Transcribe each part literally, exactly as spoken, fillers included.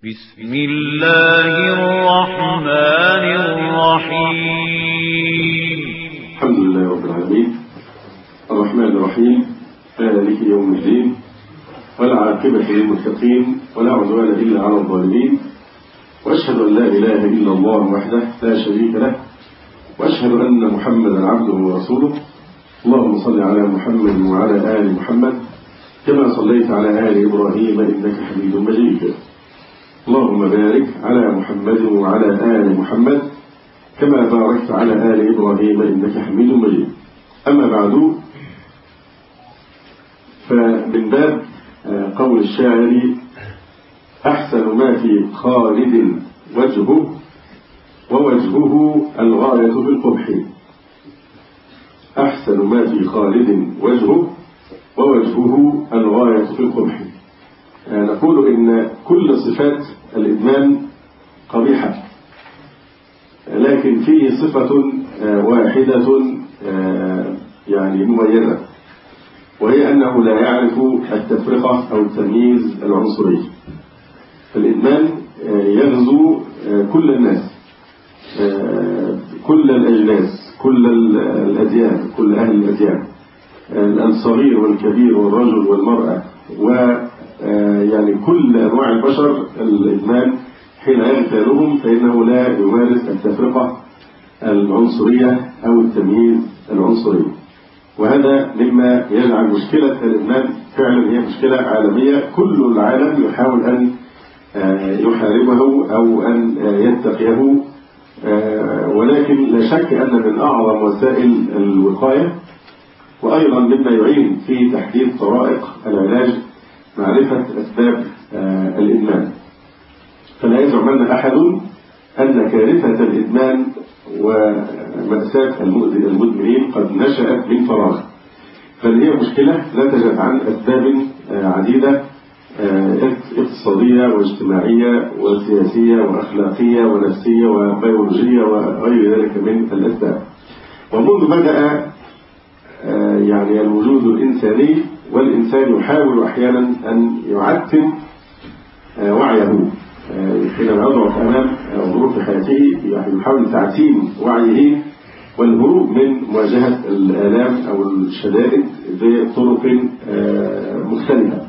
بسم الله الرحمن الرحيم. الحمد لله رب العالمين الرحمن الرحيم مالك يوم الدين والعاقبة للمتقين ولا عدوان إلا على الظالمين، وأشهد أن لا إله إلا الله وحده لا شريك له، وأشهد أن محمدا عبده ورسوله. اللهم صل على محمد وعلى آل محمد كما صليت على آل إبراهيم إنك حميد مجيد. اللهم بارك على محمد وعلى آل محمد كما باركت على آل إبراهيم إنك حميد مجيد. أما بعد، فمن باب قول الشاعر: أحسن ما في خالد وجهه ووجهه الغاية في القبح. أحسن ما في خالد وجهه ووجهه الغاية في القبح. نقول إن كل صفات الإدمان قبيحة، لكن فيه صفة واحدة يعني مميزة، وهي أنه لا يعرف التفرقة أو التمييز العنصري. فالإدمان يغزو كل الناس، كل الأجناس، كل الأديان، كل أهل الأديان، الصغير والكبير والرجل والمرأة، و يعني كل أنواع البشر. الإدمان حين يغتالهم فإنه لا يمارس التفرقة العنصرية أو التمييز العنصري، وهذا مما يجعل مشكلة الإدمان فعلا هي مشكلة عالمية. كل العالم يحاول أن يحاربه أو أن يتقيه، ولكن لا شك أن من أعظم وسائل الوقاية وأيضا مما يعين في تحديد طرائق العلاج معرفة أسباب الإدمان. فلا يزعمن أحد أن كارثة الإدمان ومأساة المدمنين قد نشأت من فراغ، بل هي مشكلة نتجت عن أسباب عديدة اقتصادية واجتماعية وسياسية وأخلاقية ونفسية وبيولوجية وغير ذلك من الأسباب. ومنذ بدأ يعني الوجود الإنساني والإنسان يحاول أحيانا أن يعتم وعيه حينما يضعف أمام ظروف حياته، يحاول تعتيم وعيه والهروب من مواجهة الآلام أو الشدائد بطرق مختلفة.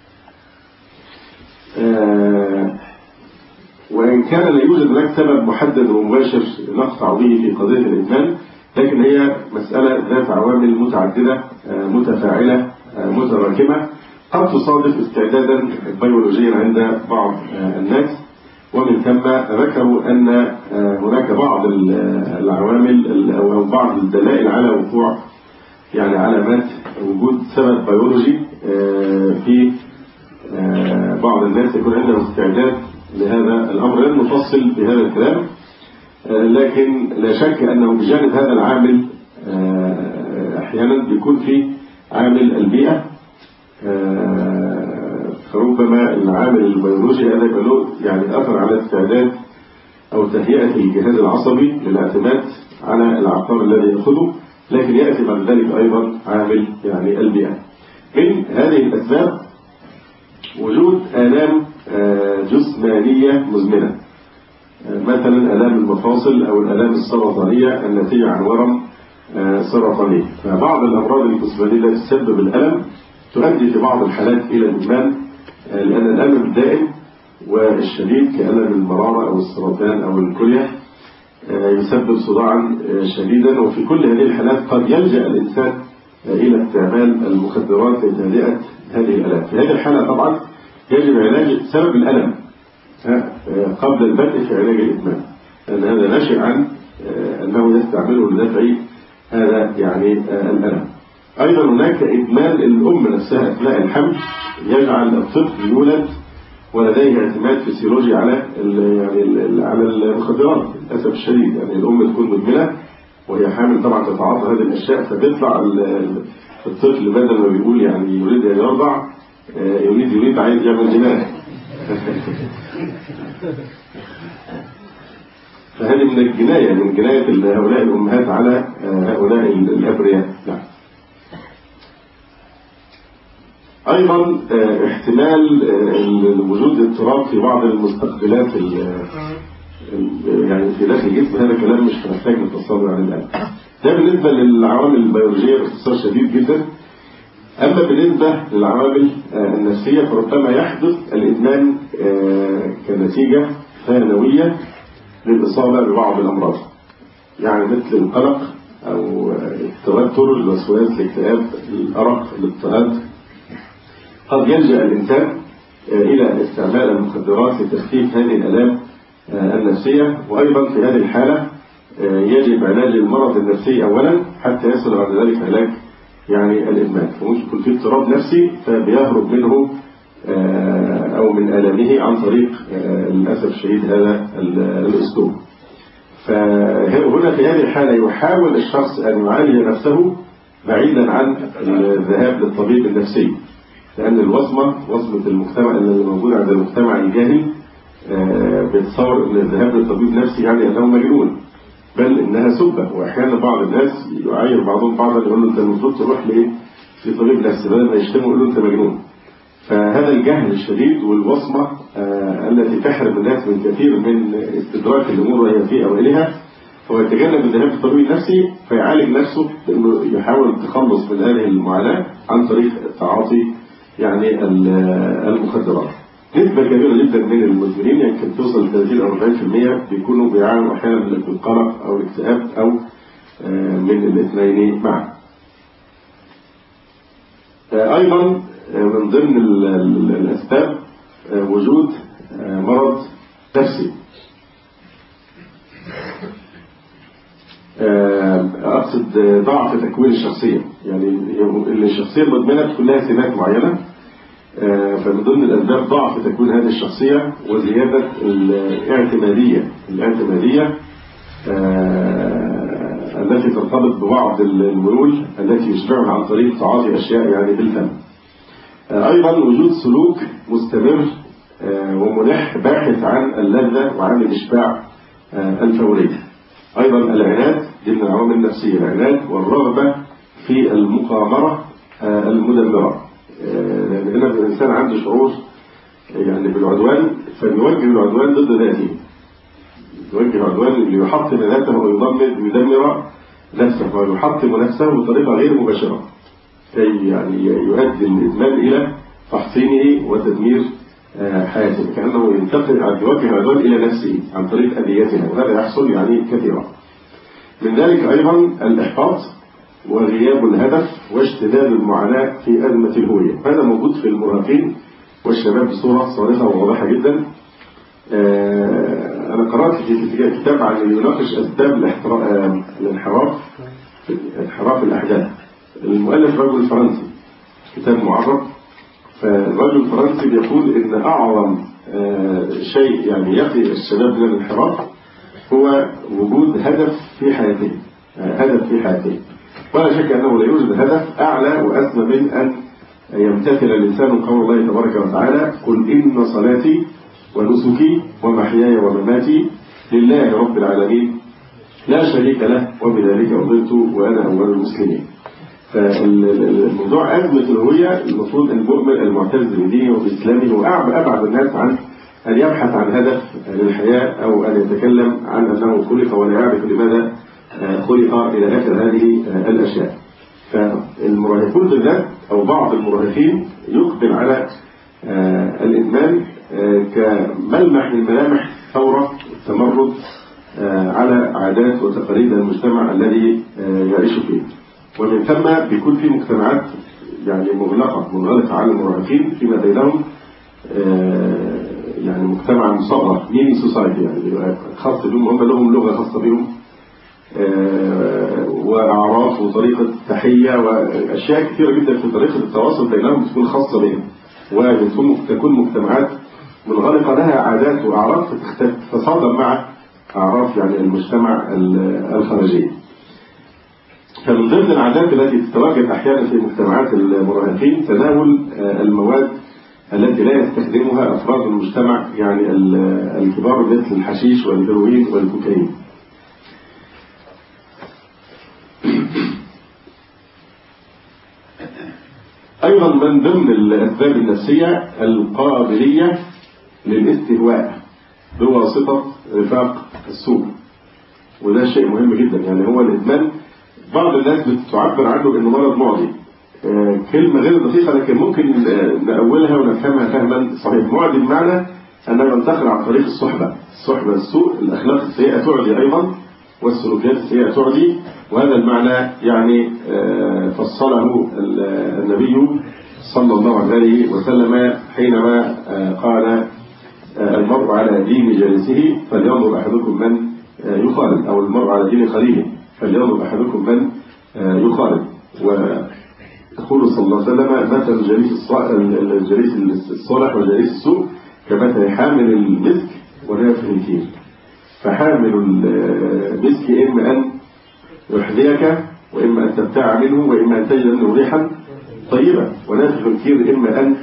وإن كان لا يوجد هناك سبب محدد ومباشر نقطع به في قضية الإدمان، لكن هي مسألة ذات عوامل متعددة متفاعلة متراكمة، قد تصادف استعدادا بيولوجيا عند بعض الناس، ومن ثم ذكروا أن هناك بعض العوامل أو بعض الدلائل على وقوع يعني علامات وجود سبب بيولوجي في بعض الناس يكون عندهم استعداد لهذا الأمر. لن نفصل بهذا الكلام، لكن لا شك أنه بجانب هذا العامل أحيانا بيكون في عامل البيئة، فربما العامل البيولوجي هذا يبقى له يعني أثر على استعداد أو تهيئة الجهاز العصبي للاعتماد على العقار الذي يأخذه، لكن يأتي بعد ذلك أيضا عامل يعني البيئة. من هذه الأسباب وجود آلام جسمانية مزمنة، مثلا آلام المفاصل أو الآلام السرطانية الناتجة عن ورم سرطاني. فبعض الأمراض الجسمانية التي تسبب الألم تؤدي في بعض الحالات إلى الإدمان، لأن الألم الدائم والشديد كألم المرارة أو السرطان أو الكلية يسبب صداعا شديدا، وفي كل هذه الحالات قد يلجأ الإنسان إلى استعمال المخدرات لتهدئة هذه الآلام. في هذه الحالة طبعا يجب علاج سبب الألم قبل البدء في علاج الإدمان، لأن هذا ناشئ عن أنه يستعمله لدفع هذا يعني الألم. أيضا هناك إدمان الأم نفسها أثناء الحمل، يجعل الطفل يولد ولديه اعتماد فسيولوجي على يعني على المخدرات للأسف الشديد. يعني الأم تكون مدمنة وهي حامل طبعا تتعاطى هذه الأشياء، فتطلع الطفل بدل ما بيقول يعني يريد أن يرضع يريد يريد عايز يعمل جناح. فهذه من الجناية من جناية هؤلاء الأمهات على هؤلاء الأبرياء. نعم. أيضا احتمال وجود اضطراب في بعض المستقبلات يعني في داخل الجسم. هذا كلام مش هنحتاج نفصله عن الآن. ده بالنسبة للعوامل البيولوجية باختصار شديد جدا. أما بالنسبة للعوامل النفسية فربما يحدث الإدمان كنتيجة ثانوية للإصابة ببعض الأمراض، يعني مثل القلق أو التوتر، الوسواس، الاكتئاب، الأرق، الاضطهاد. قد يلجأ الإنسان إلى استعمال المخدرات لتخفيف هذه الآلام النفسية، وأيضا في هذه الحالة يجب علاج المرض النفسي أولا حتى يصل بعد ذلك علاج يعني الإدمان. فممكن يكون في اضطراب نفسي فبيهرب منه أو من آلامه عن طريق للأسف الشديد هذا الأسلوب. فهنا في هذه الحالة يحاول الشخص أن يعالج نفسه بعيدا عن الذهاب للطبيب النفسي، لأن الوصمة وصمة المجتمع اللي موجودة عند المجتمع الجاهل بيتصور أن الذهاب للطبيب النفسي يعني أنه مجنون، بل إنها سبة. وأحيانا بعض الناس يعاير بعضهم بعضا يقول له أنت المفروض تروح لإيه لطبيب نفسي، بدل ما يشتموا يقول له أنت مجنون. فهذا الجهل الشديد والوصمة آه التي تحرم الناس من كثير من استدراك الأمور وهي في أولها، هو يتجنب الذهاب للطبيب النفسي فيعالج نفسه بأنه يحاول التخلص من هذه المعاناة عن طريق تعاطي يعني المخدرات. نسبة كبيرة جدا من المدمنين يمكن توصل ثلاثين أو أربعين بالمئة بيكونوا بيعانوا أحيانا من القلق أو الاكتئاب أو آه من الاثنين معا. آه أيضا من ضمن الأسباب وجود مرض نفسي. أقصد ضعف تكوين الشخصية، يعني الشخصية المدمنة تكون لها سمات معينة، فمن ضمن الأسباب ضعف تكوين هذه الشخصية وزيادة الاعتمادية الاعتمادية التي ترتبط ببعض الميول التي يشبعها عن طريق تعاطي أشياء يعني بالفم. أيضا وجود سلوك مستمر وملح باحث عن اللذة وعن الإشباع الفوري. أيضا العناد دي من العوامل النفسية، العناد والرغبة في المقامرة المدمرة، لأن هنا الإنسان عنده شعور يعني بالعدوان فبيوجه العدوان ضد ذاته، يوجه العدوان ليحطم ذاته ويدمر ويدمر نفسه ويحطم نفسه بطريقة غير مباشرة، كي يعني يؤدي الإدمان إلى تحصينه وتدمير حياته، كأنه ينتقل عن يوجه العدوان إلى نفسه عن طريق أذيتها، وهذا يحصل يعني كثيرا. من ذلك أيضا الإحباط وغياب الهدف واشتداد المعاناة في أزمة الهوية. هذا موجود في المراهقين والشباب بصورة صارخة وواضحة جدا. أنا قرأت في كتاب عن يناقش أسباب الانحراف انحراف الأحداث. المؤلف رجل فرنسي، كتاب معرب. فالرجل الفرنسي بيقول إن أعظم شيء يعني يقي الشباب من الانحراف هو وجود هدف في حياته، هدف في حياته. ولا شك أنه لا يوجد هدف أعلى وأسمى من أن يمتثل الإنسان قول الله تبارك وتعالى: قل إن صلاتي ونسكي ومحياي ومماتي لله رب العالمين لا شريك له وبذلك أمرت وأنا أول المسلمين. فالموضوع أزمة الهوية المفروض أن المؤمن المعتز بدينه وبإسلامه وأبعد الناس عن أن يبحث عن هدف للحياة أو أن يتكلم عن أنه خلق ولا يعرف لماذا خلق إلى آخر هذه الأشياء. فالمراهقون بالذات أو بعض المراهقين يقبل على الإدمان كملمح من ملامح ثورة التمرد على عادات وتقاليد المجتمع الذي يعيش فيه. ومن ثم بيكون في مجتمعات يعني مغلقة منغلقة على المراهقين فيما بينهم، يعني مجتمع مصغر مين سوسايتي يعني خاص بهم، هم لهم لغة خاصة بهم وأعراف وطريقة تحية وأشياء كثيرة جدا في طريقة التواصل بينهم بتكون خاصة بهم، وتكون مجتمعات منغلقة لها عادات وأعراف تتصادم مع أعراف يعني المجتمع الخارجي. فمن ضمن العادات التي تتواجد أحيانا في مجتمعات المراهقين تناول المواد التي لا يستخدمها أفراد المجتمع يعني الكبار مثل الحشيش والهيروين والكوكايين. أيضا من من ضمن الأسباب النفسية القابلية للاستهواء بواسطة رفاق السوء، وده شيء مهم جدا. يعني هو الإدمان بعض الناس بتعبر عنه بأنه مرض معدي، آه كلمة غير دقيقة لكن ممكن نأولها ونفهمها فهما صحيح. معدي بمعنى أنه ينتقل عن طريق الصحبة، الصحبة السوء، الأخلاق السيئة تعدي أيضا والسلوكيات السيئة تعدي، وهذا المعنى يعني آه فصله النبي صلى الله عليه وسلم حينما آه قال آه المرء على دين جالسه فلينظر أحدكم من آه يخالف، أو المرء على دين خليله فلينظر أحدكم من آه يخالف. ويقول صلى الله عليه وسلم مثل الجليس الجليس الصالح وجليس السوء كمثل حامل المسك ونافخ الكير. فحامل المسك إما أن يحذيك وإما أن تبتاع منه وإما أن تجد منه ريحا طيبة، ونافخ الكير إما أن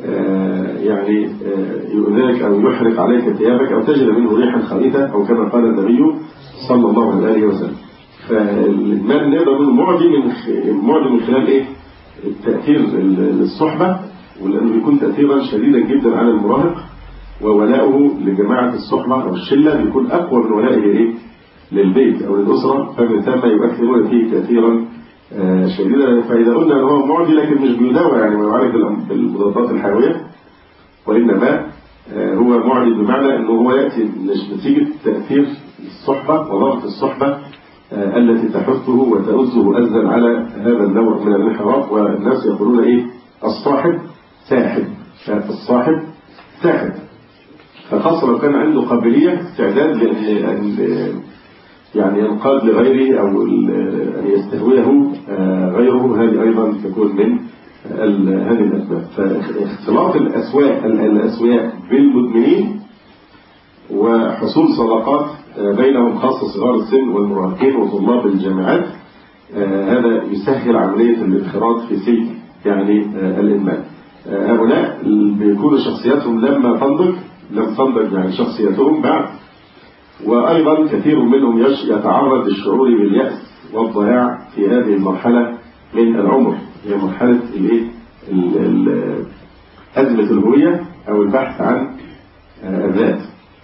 يعني يؤذيك أو يحرق عليك ثيابك أو تجد منه ريحا خبيثة، أو كما قال النبي صلى الله عليه وسلم. فالإدمان نقدر نقول معدي من معدي من خلال إيه؟ التأثير الصحبة، ولأنه بيكون تأثيرا شديدا جدا على المراهق، وولاؤه لجماعة الصحبة أو الشلة بيكون أقوى من ولائه إيه؟ للبيت أو للأسرة، فمن ثم يؤثرون فيه تأثيرا شديدا. فإذا قلنا أنه هو معدي لكن مش بيداوى يعني ويعالج بالمضادات الحيوية، وإنما هو معدي بمعنى أنه هو يأتي نتيجة تأثير الصحبة وضغط الصحبة التي تحثه وتؤزه أزا على هذا النوع من الانحراف. والناس يقولون إيه؟ الصاحب ساحب، الصاحب ساحب. فخاصة لو كان عنده قابلية استعداد لأن يعني ينقاد لغيره أو أن يستهويه غيره، هذه أيضا تكون من هذه الأسباب. فاختلاط الأسواق الأسوياء بالمدمنين وحصول صداقات بينهم خاصة صغار السن والمراهقين وطلاب الجامعات، هذا يسهل عملية الانخراط في سلك يعني الإدمان. هؤلاء بيكون شخصياتهم لما تنضج لم تنضج يعني شخصياتهم بعد، وأيضا كثير منهم يتعرض للشعور باليأس والضياع في هذه المرحلة من العمر، هي مرحلة أزمة الهوية أو البحث عن الذات.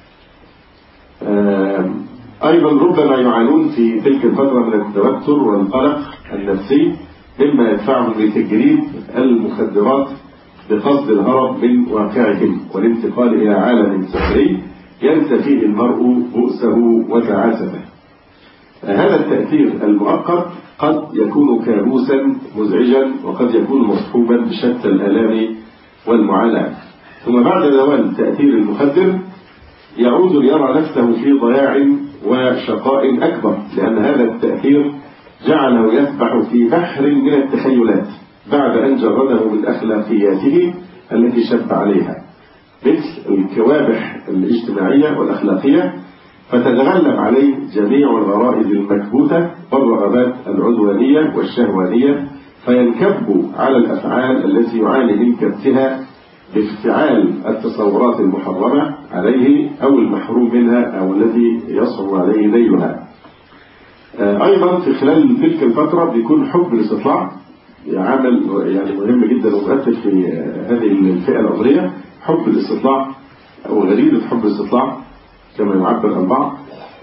أيضا ربما يعانون في تلك الفترة من التوتر والقلق النفسي، مما يدفعهم لتجريب المخدرات بقصد الهرب من واقعهم والانتقال إلى عالم سحري ينسى فيه المرء بؤسه وتعاسته. هذا التأثير المؤقت قد يكون كابوسا مزعجا، وقد يكون مصحوبا بشتى الآلام والمعاناة. ثم بعد زوال تأثير المخدر يعود ليرى نفسه في ضياع وشقاء أكبر، لأن هذا التأثير جعله يسبح في بحر من التخيلات بعد أن جرده من أخلاقياته التي شب عليها، مثل الكوابح الاجتماعية والأخلاقية، فتتغلب عليه جميع الغرائز المكبوتة والرغبات العدوانية والشهوانية، فينكب على الأفعال التي يعاني من كبتها بافتعال التصورات المحرمة عليه أو المحروم منها أو الذي يصعب عليه نيلها. أيضا في خلال تلك الفترة بيكون حب الاستطلاع عامل يعني مهم جدا ومؤثر في هذه الفئة العمرية. حب الاستطلاع أو غريزة حب الاستطلاع كما يعبر البعض،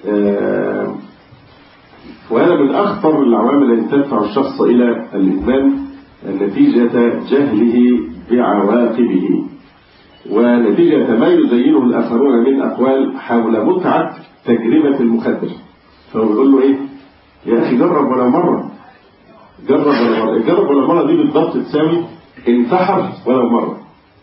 وهذا من أخطر العوامل التي تدفع الشخص إلى الإدمان نتيجة جهله بعواقبه، ونتيجة ما يزينه الآخرون من أقوال حول متعة تجربة المخدر. فهو بيقول له إيه؟ يا أخي جرب ولو مرة، جرب ولو مرة. جرب ولو مرة دي بالضبط تساوي انتحر ولو مرة،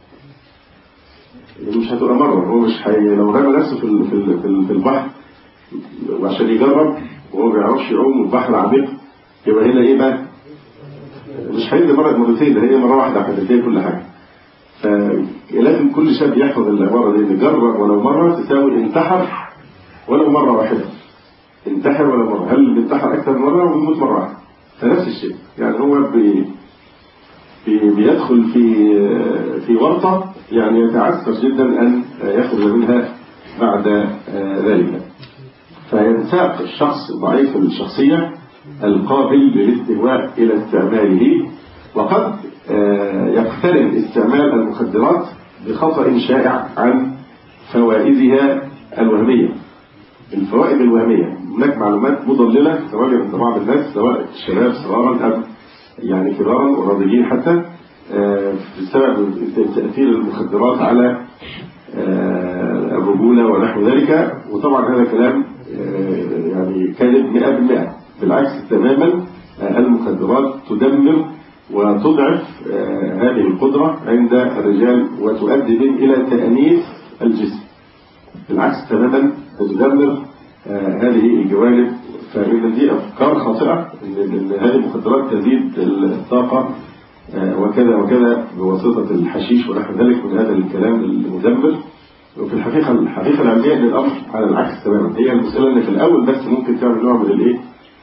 مش هتبقى مرة. هو مش حي... لو رمى نفسه في في في البحر وعشان يجرب وهو ما بيعرفش يعوم والبحر عميق، يبقى هنا إيه بقى؟ مش هيدي مرة مرتين، هي مرة واحدة هتدي كل حاجة. فلازم كل شاب يحفظ العبارة دي، جرب ولو مرة تساوي انتحر ولو مرة واحدة. انتحر ولو مرة، هل بينتحر أكثر من مرة وبيموت مرة واحدة؟ فنفس الشيء. يعني هو بي بي بيدخل في في ورطة يعني يتعسر جدا أن يخرج منها بعد ذلك. فينساق الشخص ضعيف الشخصية القابل للاستهواء إلى استعماله، وقد يقترن استعمال المخدرات بخطأ شائع عن فوائدها الوهمية. الفوائد الوهمية هناك معلومات مضللة تتواجد عند بعض الناس سواء الشباب صغارا أو يعني كبارا والناضجين حتى بسبب تأثير المخدرات على الرجولة ونحو ذلك. وطبعا هذا كلام يعني كاذب مئة بالمئة، بالعكس تماما. المخدرات تدمر وتضعف هذه القدرة عند الرجال وتؤدي بهم إلى تأنيث الجسم، بالعكس تماما تدمر هذه الجوانب. فإن دي أفكار خاطئة إن هذه المخدرات تزيد الطاقة وكذا وكذا بواسطة الحشيش ونحو ذلك من هذا الكلام المدمر. وفي الحقيقة الحقيقة العلمية ان الأمر على العكس تماما. هي المسألة ان في الأول بس ممكن تعمل نوع من الايه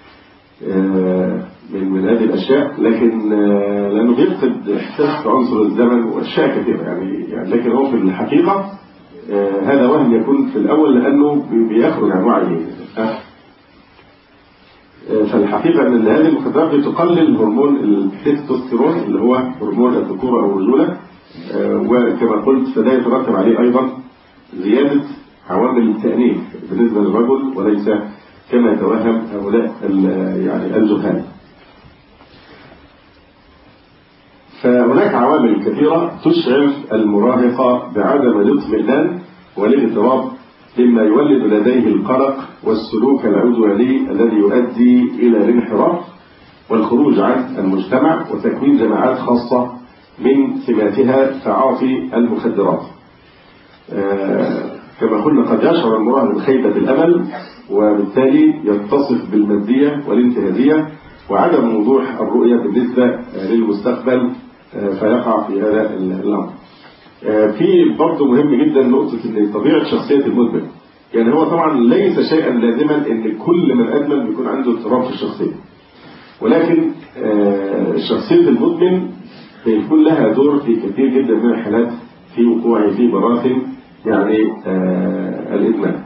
من من هذه الأشياء، لكن لأنه بيفقد إحساس عنصر الزمن وأشياء كثيرة يعني, يعني لكن هو في الحقيقة هذا وهم يكون في الأول لأنه بيخرج عن وعيه. فالحقيقة أن هذه المخدرات بتقلل هرمون التستوستيرون اللي هو هرمون الذكورة أو الرجولة، وكما قلت فده يترتب عليه أيضا زيادة عوامل التأنيث بالنسبة للرجل وليس كما يتوهم هؤلاء يعني الجهال. فهناك عوامل كثيرة تشعر المراهقة بعدم الاطمئنان والاضطراب مما يولد لديه القلق والسلوك العدواني الذي يؤدي إلى الانحراف والخروج عن المجتمع وتكوين جماعات خاصة من سماتها تعاطي المخدرات. آه كما قلنا قد يشعر المراهق بخيبة الأمل وبالتالي يتصف بالمادية والانتهازية وعدم وضوح الرؤية بالنسبة للمستقبل، آه فيقع في هذا الأمر. آه في برضه مهم جدا نقطة ان طبيعة شخصية المدمن. يعني هو طبعا ليس شيئا لازما ان كل من أدمن بيكون عنده اضطراب في الشخصية، ولكن آه شخصية المدمن بيكون لها دور في كثير جدا من الحالات في وقوعه في براثن يعني آه الإدمان.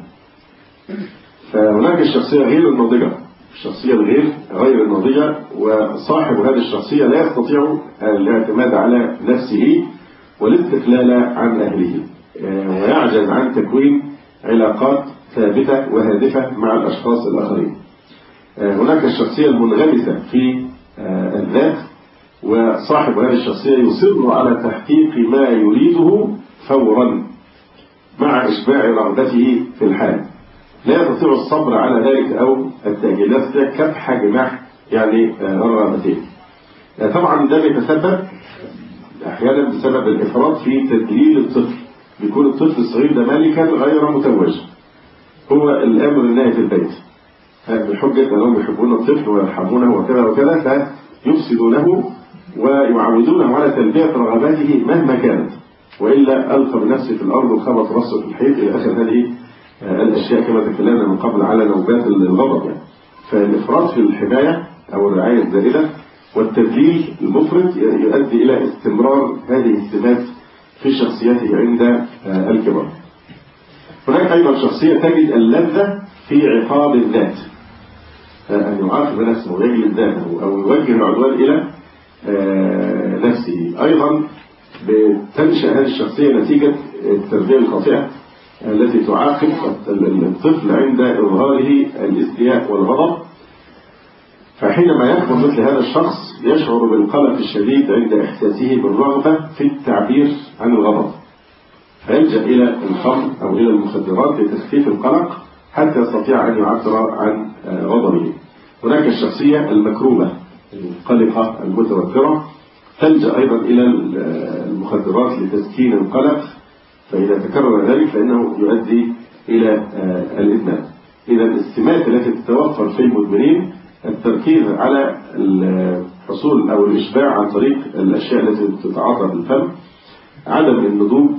فهناك الشخصية غير الناضجة، الشخصية الغير غير الناضجة، وصاحب هذه الشخصية لا يستطيع الاعتماد على نفسه والاستقلال عن أهله، آه ويعجز عن تكوين علاقات ثابتة وهادفة مع الأشخاص الآخرين. آه هناك الشخصية المنغمسة في آه الذات، وصاحب هذه الشخصية يصر على تحقيق ما يريده فورا مع إشباع رغبته في الحال، لا يستطيع الصبر على ذلك أو التأجيل، لا يستطيع كبح جماح يعني الرغبتين. طبعا ده بيتسبب أحيانا بسبب الإفراط في تدليل الطفل. بيكون الطفل الصغير ده مالكا غير متوج، هو الأمر الناهي في البيت بحجة أنهم يحبون الطفل ويرحمونه وكذا وكذا، فيفسدونه ويعودونه على تلبية رغباته مهما كانت، وإلا ألقى بنفسه في الأرض وخبط رأسه في الحيط إلى آخر هذه الأشياء كما تكلمنا من قبل على نوبات الغضب. يعني فالإفراط في الحماية أو الرعاية الزائدة والتدليل المفرط يؤدي إلى استمرار هذه السمات في شخصيته عند الكبار. هناك أيضا شخصية تجد اللذة في عقاب الذات، أن يعاقب نفسه ويجلد ذاته أو يوجه العدوان إلى نفسه. أيضا بتنشأ هذه الشخصية نتيجة التربية الخاطئة التي تعاقب الطفل عند إظهاره الاستياء والغضب، فحينما يكبر مثل هذا الشخص يشعر بالقلق الشديد عند إحساسه بالرغبة في التعبير عن الغضب، فيلجأ إلى الخمر أو إلى المخدرات لتخفيف القلق حتى يستطيع أن يعبر عن غضبه. هناك الشخصية المكروبة القلقة المتوترة تلجأ أيضا إلى المخدرات لتسكين القلق، فإذا تكرر ذلك فإنه يؤدي إلى الإدمان. إذا السمات التي تتوفر في المدمنين التركيز على الحصول أو الإشباع عن طريق الأشياء التي تتعاطى بالفم، عدم النضوج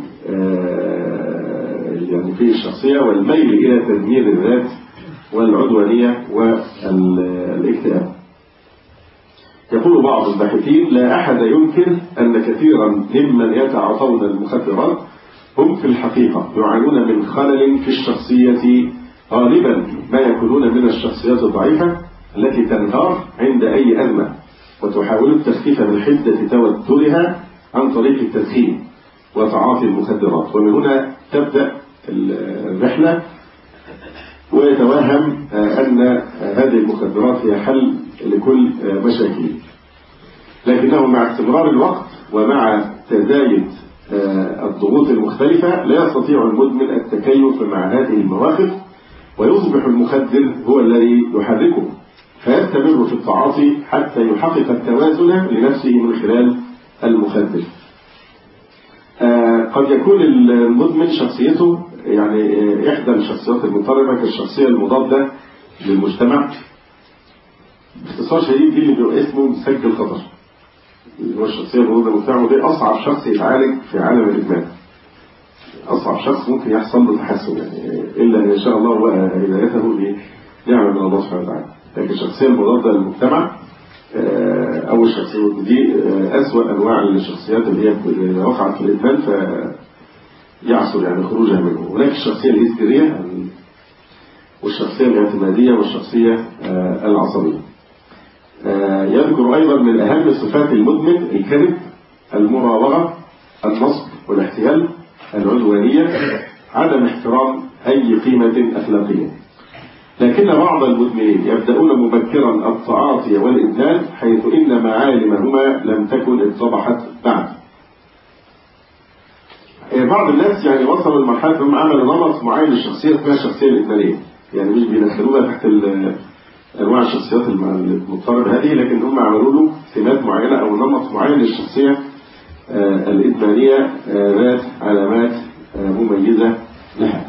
يعني في الشخصية، والميل إلى تدمير الذات والعدوانية والاكتئاب. يقول بعض الباحثين: لا أحد ينكر أن كثيرا ممن يتعاطون المخدرات هم في الحقيقة يعانون من خلل في الشخصية، غالبا ما يكونون من الشخصيات الضعيفة التي تنهار عند أي أزمة وتحاول التخفيف من حدة توترها عن طريق التدخين وتعاطي المخدرات. ومن هنا تبدأ الرحلة ويتوهم أن هذه المخدرات هي حل لكل مشاكل، لكنه مع استمرار الوقت ومع تزايد الضغوط المختلفة لا يستطيع المدمن التكيف مع هذه المواقف، ويصبح المخدر هو الذي يحركه، فيستمر في التعاطي حتى يحقق التوازن لنفسه من خلال المخدر. قد يكون المدمن شخصيته يعني إحدى الشخصيات المضطربة كالشخصية المضادة للمجتمع. باختصار شديد دي اللي بيبقى اسمه مسجل خطر، اللي هو الشخصية المضادة للمجتمع، ودي أصعب شخص يتعالج في عالم الإدمان. أصعب شخص ممكن يحصل له تحسن يعني، إلا إن شاء الله هو هدايته لنعمة من الله سبحانه وتعالى. لكن الشخصية المضادة للمجتمع أول شخصية دي أسوأ أنواع الشخصيات اللي هي وقعت في الإدمان فيعصر يعني خروجها منه. هناك الشخصية الهستيرية والشخصية الاعتمادية والشخصية العصبية. يذكر أيضا من أهم صفات المدمن الكذب، المراوغة، النصب والاحتيال، العدوانية، عدم احترام أي قيمة أخلاقية. لكن بعض المدمنين يبدأون مبكرا التعاطي والإدمان حيث إن معالمهما لم تكن اتضحت بعد. بعض الناس يعني وصلوا لمرحلة أنهم عملوا نمط معين للشخصية اسمها الشخصية الإدمانية، يعني مش بيدخلوها تحت أنواع الشخصيات المضطربة هذه، لكن هم عملوا له سمات معينة أو نمط معين للشخصية الإدمانية ذات علامات مميزة لها.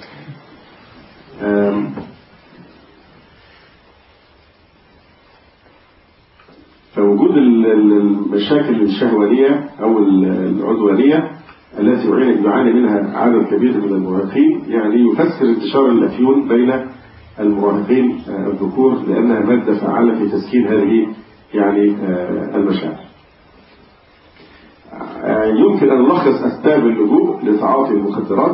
فوجود المشاكل الشهوانية أو العدوانية التي يعاني منها عدد كبير من المراهقين يعني يفسر انتشار الأفيون بين المراهقين الذكور، لأنها مادة فعالة في تسكين هذه يعني المشاعر. يمكن أن نلخص أسباب اللجوء لتعاطي المخدرات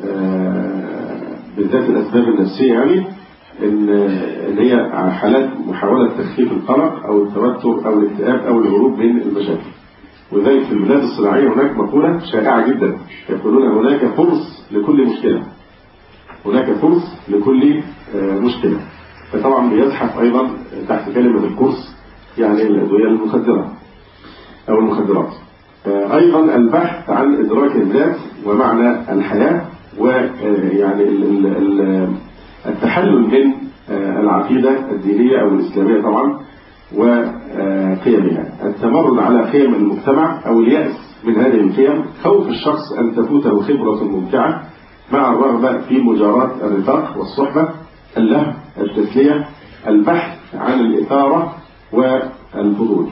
بالذات الأسباب النفسية، يعني إن هي حالات محاولة تخفيف القلق أو التوتر أو الاكتئاب أو الهروب من المشاكل. وذلك في البلاد الصناعية هناك مقولة شائعة جدا يقولون هناك فرص لكل مشكلة، هناك فرص لكل مشكلة. فطبعا بيزحف أيضا تحت كلمة الكورس يعني الأدوية المخدرة أو المخدرات. أيضا البحث عن إدراك الذات ومعنى الحياة، ويعني التحلل من العقيدة الدينية أو الإسلامية طبعا وقيمها، التمرد على قيم المجتمع أو اليأس من هذه القيم، خوف الشخص أن تفوته خبرة ممتعة مع الرغبة في مجاراة الرفاق والصحبة، اللهو، التسلية، البحث عن الإثارة والفضول.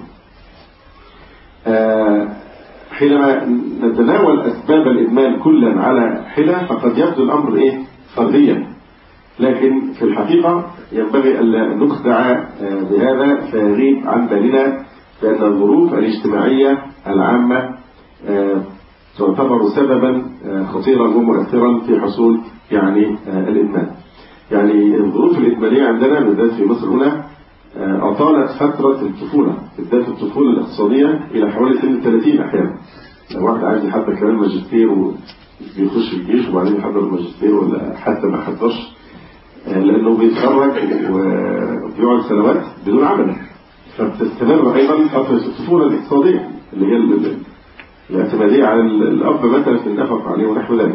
حينما نتناول أسباب الإدمان كلا على حدة فقد يبدو الأمر إيه فرديا، لكن في الحقيقة ينبغي ألا نخدع بهذا فيغيب عن بالنا بأن الظروف الاجتماعية العامة تعتبر سببا خطيرا ومؤثرا في حصول يعني الإدمان. يعني الظروف الإدمانية عندنا بالذات في مصر هنا أطالت فترة الطفولة، بالذات الطفولة الاقتصادية إلى حوالي سن الثلاثين أحيانا. لو واحد عايز يحضر كمان ماجستير وبيخش الجيش وبعدين يحضر الماجستير ولا حتى ما حضرش لأنه بيتخرج وبيقعد سنوات بدون عمل، فبتستمر أيضا فترة الطفولة الاقتصادية اللي هي الاعتمادية على الأب مثلا في النفق عليه ونحو ذلك.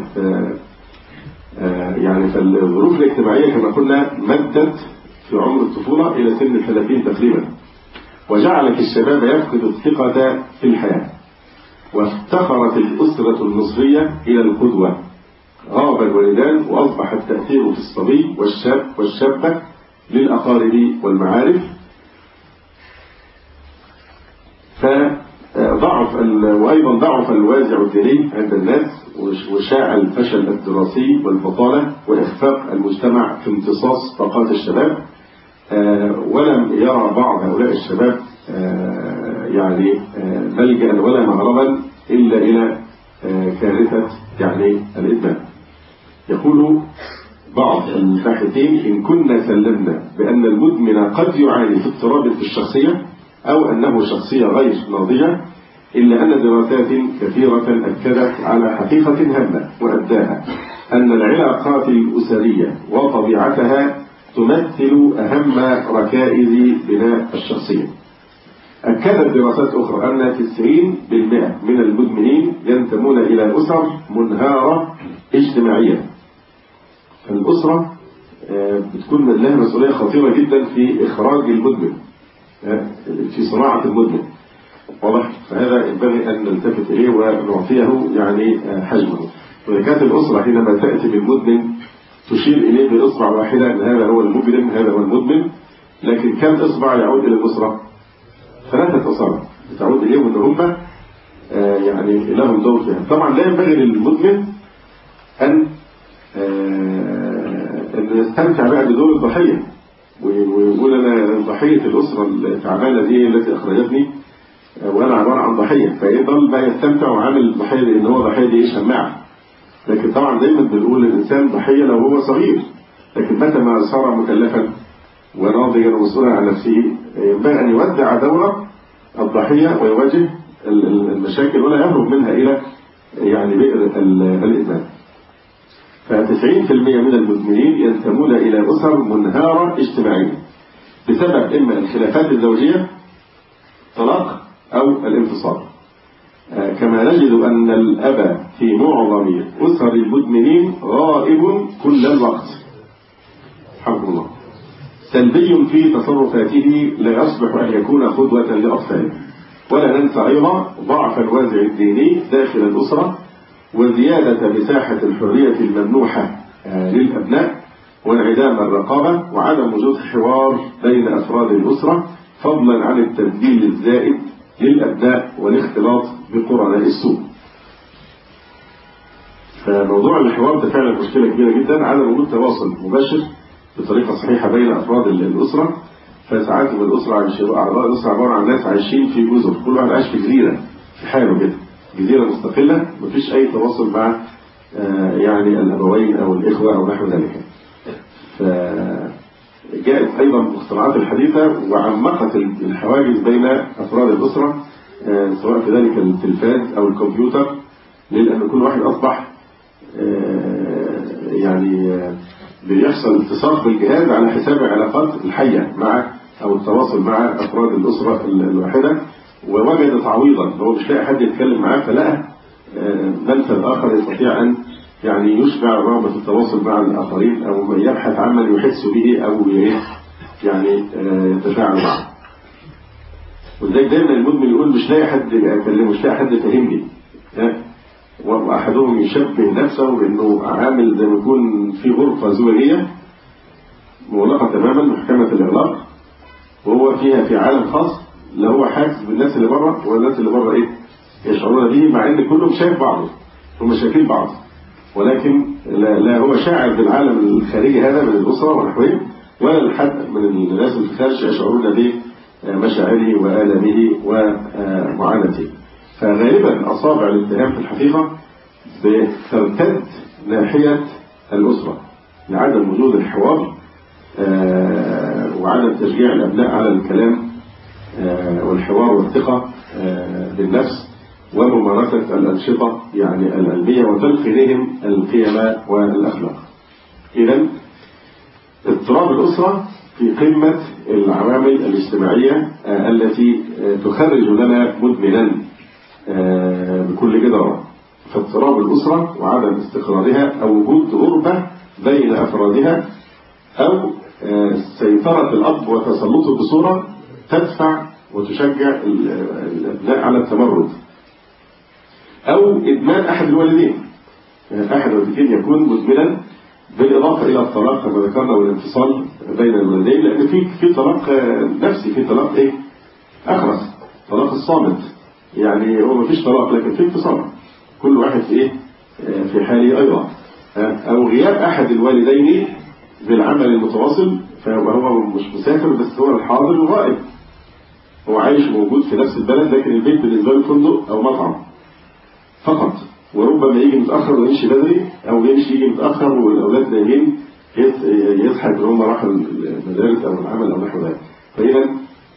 يعني فالظروف الاجتماعية كما قلنا مدت في عمر الطفولة إلى سن الثلاثين تقريبا، وجعلت الشباب يفقد الثقة في الحياة، وافتخرت الأسرة المصرية إلى القدوة، غاب الوالدان وأصبح التأثير في الصبي والشاب والشابة للأقارب والمعارف، فضعف وأيضا ضعف الوازع الديني عند الناس، وشاع الفشل الدراسي والبطالة وإخفاق المجتمع في امتصاص طاقات الشباب، ولم يرى بعض هؤلاء الشباب يعني ملجأ ولا مهربا إلا إلى كارثة يعني الإدمان. يقول بعض الباحثين إن كنا سلمنا بأن المدمن قد يعاني في اضطراب في الشخصية أو أنه شخصية غير ناضجة، إلا أن دراسات كثيرة أكدت على حقيقة هامة وأبداها، أن العلاقات الأسرية وطبيعتها تمثل أهم ركائز بناء الشخصية. أكدت دراسات أخرى أن تسعين بالمئة من المدمنين ينتمون إلى أسر منهارة اجتماعيا. الأسرة بتكون لها مسؤولية خطيرة جدا في إخراج المدمن، في صناعة المدمن، واضح؟ فهذا ينبغي أن نلتفت إليه ونعطيه يعني حجمه. وإذا كانت الأسرة حينما تأتي بالمدمن تشير إليه بإصبع واحدة أن هذا هو المجرم، هذا هو المدمن، لكن كم إصبع يعود إلى الأسرة؟ ثلاثة أصابع تعود إليهم أن هم يعني لهم دور فيها. طبعا لا ينبغي للمدمن أن أن يستمتع بقى بدور الضحية ويقول أنا ضحية الأسرة التعبانة دي التي أخرجتني وأنا عبارة عن ضحية، فيضل بقى يستمتع وعامل الضحية لأن هو ضحية دي شماعة. لكن طبعا دايما بنقول الإنسان ضحية لو هو صغير، لكن متى ما صار مكلفا وناضجا ومسؤولا عن نفسه ينبغي أن يودع دور الضحية ويواجه المشاكل ولا يهرب منها إلى يعني بئر الإدمان. فتسعين بالمئة من المدمنين ينتمون إلى أسر منهارة اجتماعيا بسبب إما الخلافات الزوجية، طلاق، أو الانفصال. كما نجد أن الأب في معظم أسر المدمنين غائب كل الوقت، حفظه الله، سلبي في تصرفاته، لا يصلح أن يكون قدوة لأطفاله. ولا ننسى أيضا ضعف الوازع الديني داخل الأسرة، وزيادة مساحة الحرية الممنوحة للأبناء، وانعدام الرقابة، وعدم وجود حوار بين أفراد الأسرة، فضلا عن التبديل الزائد للأبناء والاختلاط بقرناء السوء. فموضوع الحوار ده فعلا مشكلة كبيرة جدا، عدم وجود تواصل مباشر بطريقة صحيحة بين أفراد الأسرة. فساعات من الأسرة أعضاء الأسرة عبارة عن ناس عايشين في جزر، كل واحد عايش في جزيرة في حاله كده، جزيرة مستقلة مفيش أي تواصل مع يعني الأبوين أو الإخوة أو نحو ذلك. فجاءت أيضا المخترعات الحديثة وعمقت الحواجز بين أفراد الأسرة، سواء في ذلك التلفاز أو الكمبيوتر، لأن كل واحد أصبح يعني بيحصل اتصال بالجهاز على حساب العلاقات الحية مع أو التواصل مع أفراد الأسرة الواحدة، ووجد تعويضا، هو مش لاقي حد يتكلم معاه فلقى منفذ آخر يستطيع أن يعني يشبع رغبة التواصل مع الآخرين أو يبحث عن من يحس به أو يعني يتفاعل معه. وزي دايما المدمن يقول مش لاقي حد يكلمه، مش لاقي حد يفهمني، وأحدهم يشبه نفسه بأنه عامل زي ما يكون في غرفة زوجية مغلقة تماما محكمة الإغلاق، وهو فيها في عالم خاص لا هو حاسس بالناس اللي بره والناس اللي بره إيه يشعرون به، مع إن كلهم شايف بعض هم شايفين بعض، ولكن لا, لا هو شاعر بالعالم الخارجي هذا من الأسرة ونحوه، ولا الحد من الناس اللي في الخارج يشعرون بمشاعره وآلامه ومعاناته. فغالبا أصابع الاتهام في الحقيقة بترتد ناحية الأسرة لعدم وجود الحوار وعدم تشجيع الأبناء على الكلام والحوار والثقة بالنفس وممارسة الأنشطة يعني العلمية وتلقينهم القيم والأخلاق. إذن اضطراب الأسرة في قمة العوامل الاجتماعية التي تخرج لنا مدمنا بكل جدارة. فاضطراب الأسرة وعدم استقرارها أو وجود غربة بين أفرادها أو سيطرة الأب وتسلطه بصورة تدفع وتشجع الأبناء على التمرد، أو إدمان أحد الوالدين. أحد الوالدين يكون مدمنا بالإضافة إلى الطلاق كما ذكرنا والانفصال بين الوالدين، لأن في في طلاق نفسي، في طلاق إيه أخرس، طلاق الصامت، يعني هو مفيش طلاق لكن في انفصال، كل واحد في إيه في حاله أيضا، أو غياب أحد الوالدين بالعمل المتواصل، فهو مش مسافر بس هو الحاضر الغائب، هو عايش موجود في نفس البلد لكن البيت بالنسبة له فندق أو مطعم فقط، وربما يجي متأخر ويمشي بدري أو يمشي يجي متأخر والأولاد نايمين يضحك إن هم راحوا المدارس أو العمل أو نحو ذلك. فإذا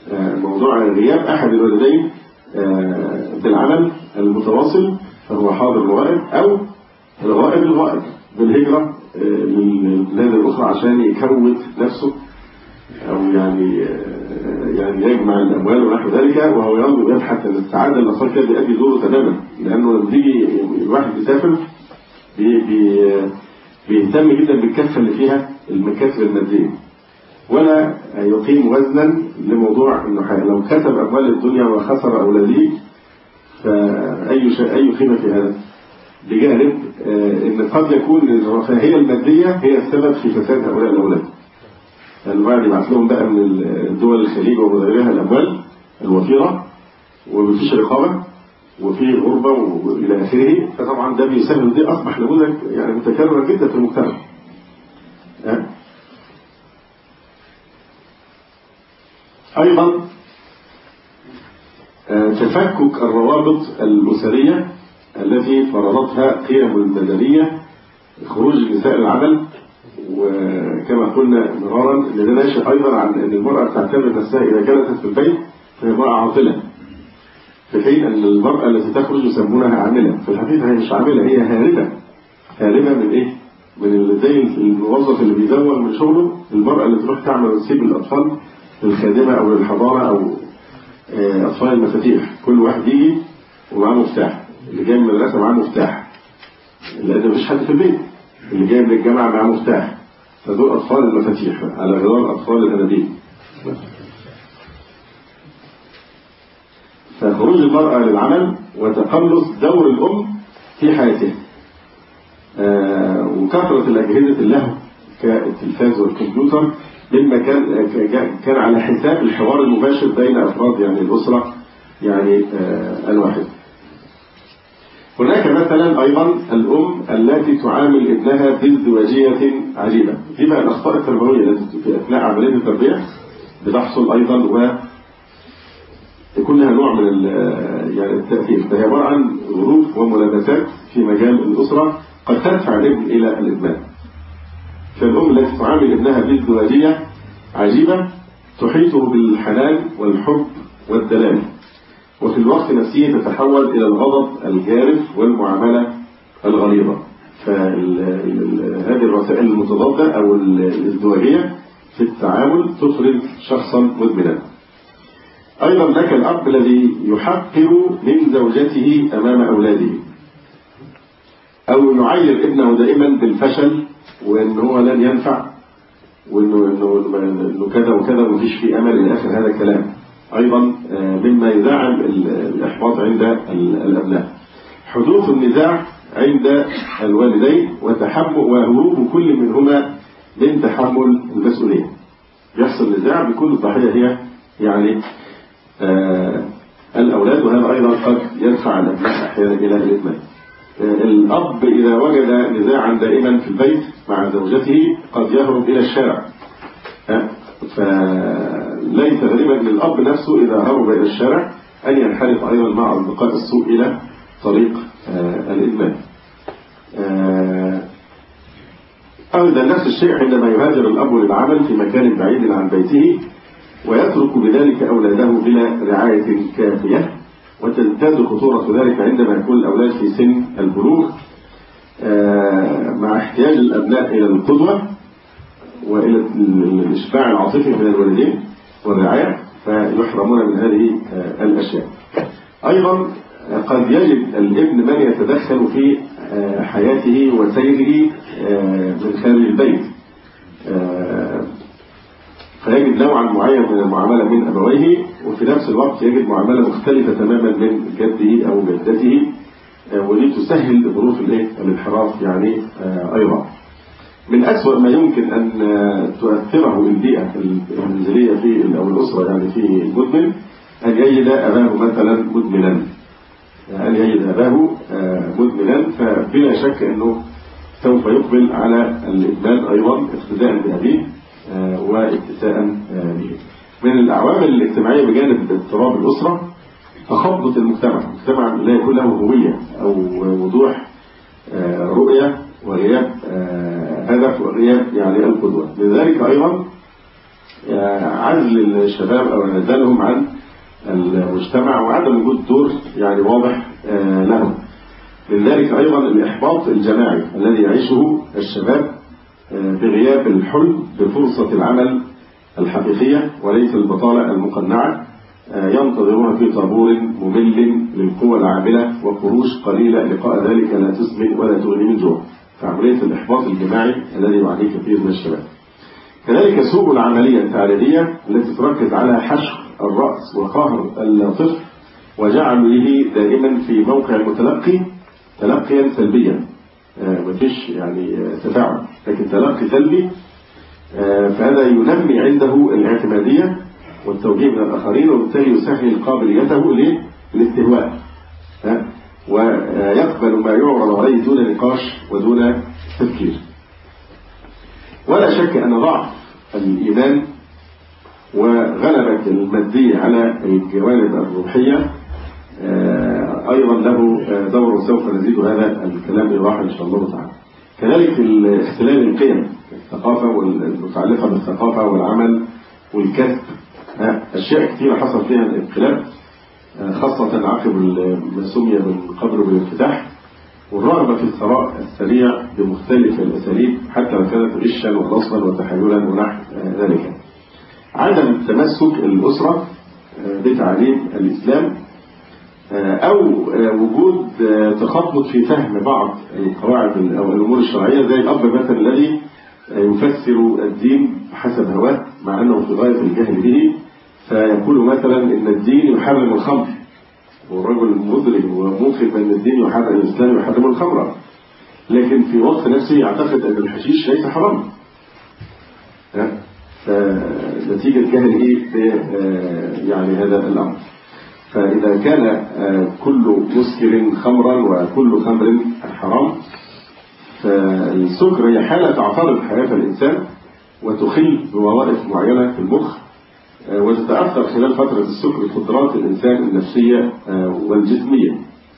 موضوع غياب أحد الوالدين بالعمل المتواصل فهو حاضر الغائب، أو الغائب الغائب بالهجرة للبلاد الأخرى عشان يكون نفسه أو يعني يعني يجمع الأموال ونحو ذلك، وهو ينظر يبحث عن السعادة اللي صار كده بيأدي دوره تماما، لأنه لما بيجي الواحد بيسافر بي بي بيهتم جدا بالكفة اللي فيها المكاسب المادية، ولا يقيم وزنا لموضوع انه لو كسب اموال الدنيا وخسر اولاده فاي شيء اي قيمه في هذا، بجانب ان قد يكون الرفاهيه الماديه هي السبب في فساد هؤلاء الاولاد. البعض يبعث لهم بقى من الدول الخليج وغيرها الاموال الوفيره ومفيش رقابه وفي غربه والى اخره، فطبعا ده بيسبب، دي اصبح نموذج يعني متكرر جدا في المجتمع. أيضا تفكك الروابط الأسرية التي فرضتها قيم المدنية، خروج النساء العمل، وكما قلنا مرارا ان ده ناشئ أيضا عن أن المرأة تعتبر نفسها إذا جلست في البيت فهي امرأة عاطلة، في حين أن المرأة التي تخرج يسمونها عاملة، في الحقيقة هي مش عاملة، هي هاربة. هاربة من إيه؟ من زي الموظف اللي بيزوغ من شغله، المرأة اللي تروح تعمل وتسيب الأطفال الخادمة أو الحضانة أو أطفال المفاتيح، كل واحد يجي ومعاه مفتاح، اللي جاي من المدرسة معاه مفتاح، لأن مفيش حد في البيت، اللي جاي من الجامعة معاه مفتاح، فدول أطفال المفاتيح على غرار أطفال الأنابيب. فخروج المرأة للعمل وتقلص دور الأم في حياتها، وكثرة الأجهزة اللهو كالتلفاز والكمبيوتر مما كان كان على حساب الحوار المباشر بين أفراد يعني الأسرة يعني الواحد. هناك مثلا أيضا الأم التي تعامل ابنها بازدواجية عجيبة، دي بقى الأخطاء التربوية التي في أثناء عملية التربية بتحصل أيضا ويكون لها نوع من يعني التأثير، فهي عبارة عن ظروف وملابسات في مجال الأسرة قد تدفع الابن إلى الإدمان. فالأم التي تعامل ابنها بازدواجية عجيبة تحيطه بالحنان والحب والدلال، وفي الوقت نفسه تتحول إلى الغضب الجارف والمعاملة الغليظة. فهذه الرسائل المتضادة أو الازدواجية في التعامل تخرج شخصا مدمنا. أيضا لك الأب الذي يحقر من زوجته أمام أولاده، أو يعير ابنه دائما بالفشل وأنه هو لن ينفع وأنه إنه إنه كذا وكذا ومفيش فيه أمل إلى آخر هذا الكلام، أيضا مما يدعم الإحباط عند الأبناء. حدوث النزاع عند الوالدين وتحمل وهروب كل منهما من تحمل المسؤولية. يحصل نزاع بكل الضحية هي يعني آه الأولاد، وهذا أيضا قد يدفع الأبناء أحيانا إلى الإدمان. آه الأب إذا وجد نزاعا دائما في البيت مع زوجته قد يهرب إلى الشارع، آه فليس غريبا للأب نفسه إذا هرب إلى الشارع أن ينحرف أيضا مع أصدقاء السوء إلى طريق آه الإدمان. آه أيضا نفس الشيء عندما يهاجر الأب للعمل في مكان بعيد عن بيته ويترك بذلك أولاده بلا رعاية كافية، وتزداد خطورة ذلك عندما يكون الأولاد في سن البلوغ مع احتياج الأبناء إلى القدوة وإلى الإشباع العاطفي من الوالدين والرعاية، فيحرمون من هذه الأشياء. أيضا قد يجد الابن من يتدخل في حياته وسيره من خارج البيت، فيجد نوعا معين من المعاملة من أبويه، وفي نفس الوقت يجد معاملة مختلفة تماما من جده أو جدته، ودي تسهل ظروف الانحراف يعني أيضا. من أسوأ ما يمكن أن تؤثره البيئة المنزلية في أو الأسرة يعني في المدمن أن يجد أباه مثلا مدمنا، أن يجد أباه مدمنا، فبلا شك أنه سوف يقبل على الإدمان أيضا اقتداء بأبيه واتساء به. من الأعوامل الاجتماعية بجانب اضطراب الأسرة تخبط المجتمع، المجتمع لا يكون له هوية أو وضوح رؤية وغياب هدف وغياب يعني القدوة. لذلك أيضا عزل الشباب أو انعزالهم عن المجتمع وعدم وجود دور يعني واضح لهم. لذلك أيضا الإحباط الجماعي الذي يعيشه الشباب بغياب الحلم بفرصة العمل الحقيقية وليس البطالة المقنعة، ينتظرون في طابور ممل للقوى العاملة وقروش قليلة لقاء ذلك لا تسمن ولا تغني من جوع. فعملية الإحباط الجماعي الذي يعانيه كثير من الشباب. كذلك سوء العملية التعليمية التي تركز على حشو الرأس وقهر الطفل وجعله دائما في موقع المتلقي تلقيا سلبيا، مفيش يعني تفاعل لكن تلقي سلبي، فهذا ينمي عنده الاعتمادية والتوجيه من الآخرين وبالتالي يسهل قابليته للاستهواء ويقبل ما يعرض عليه دون نقاش ودون تفكير. ولا شك أن ضعف الإيمان وغلبة المادية على الجوانب الروحية أيضا له دور وسوف نزيد هذا الكلام إيضاحا إن شاء الله تعالى. كذلك اختلال القيم الثقافة والمتعلقة بالثقافة والعمل والكسب، أشياء كثيرة حصل فيها الانقلاب خاصة عقب ما سمي من قبله بالانفتاح، والرغبة في الثراء السريع بمختلف الأساليب حتى لو كانت غشا ونصبا وتحيلا ونحو ذلك. عدم تمسك الأسرة بتعليم الإسلام أو وجود تخبط في فهم بعض القواعد أو الأمور الشرعية، زي الأب مثلا الذي يفسر الدين بحسب هواه مع أنه في غاية الجهل به، فيقول مثلا إن الدين يحرم الخمر، والرجل مدرك وموقن أن الدين يحرم الإسلام يحرم الخمر، لكن في وقت نفسه يعتقد أن الحشيش ليس حرام، فنتيجة جهله يعني هذا الأمر. فإذا كان كل مسكر خمرا وكل خمر حرام، فالسكر هي حالة تعترض حياة الإنسان وتخل بوظائف معينة في المخ، وتتأثر خلال فترة السكر قدرات الإنسان النفسية والجسمية،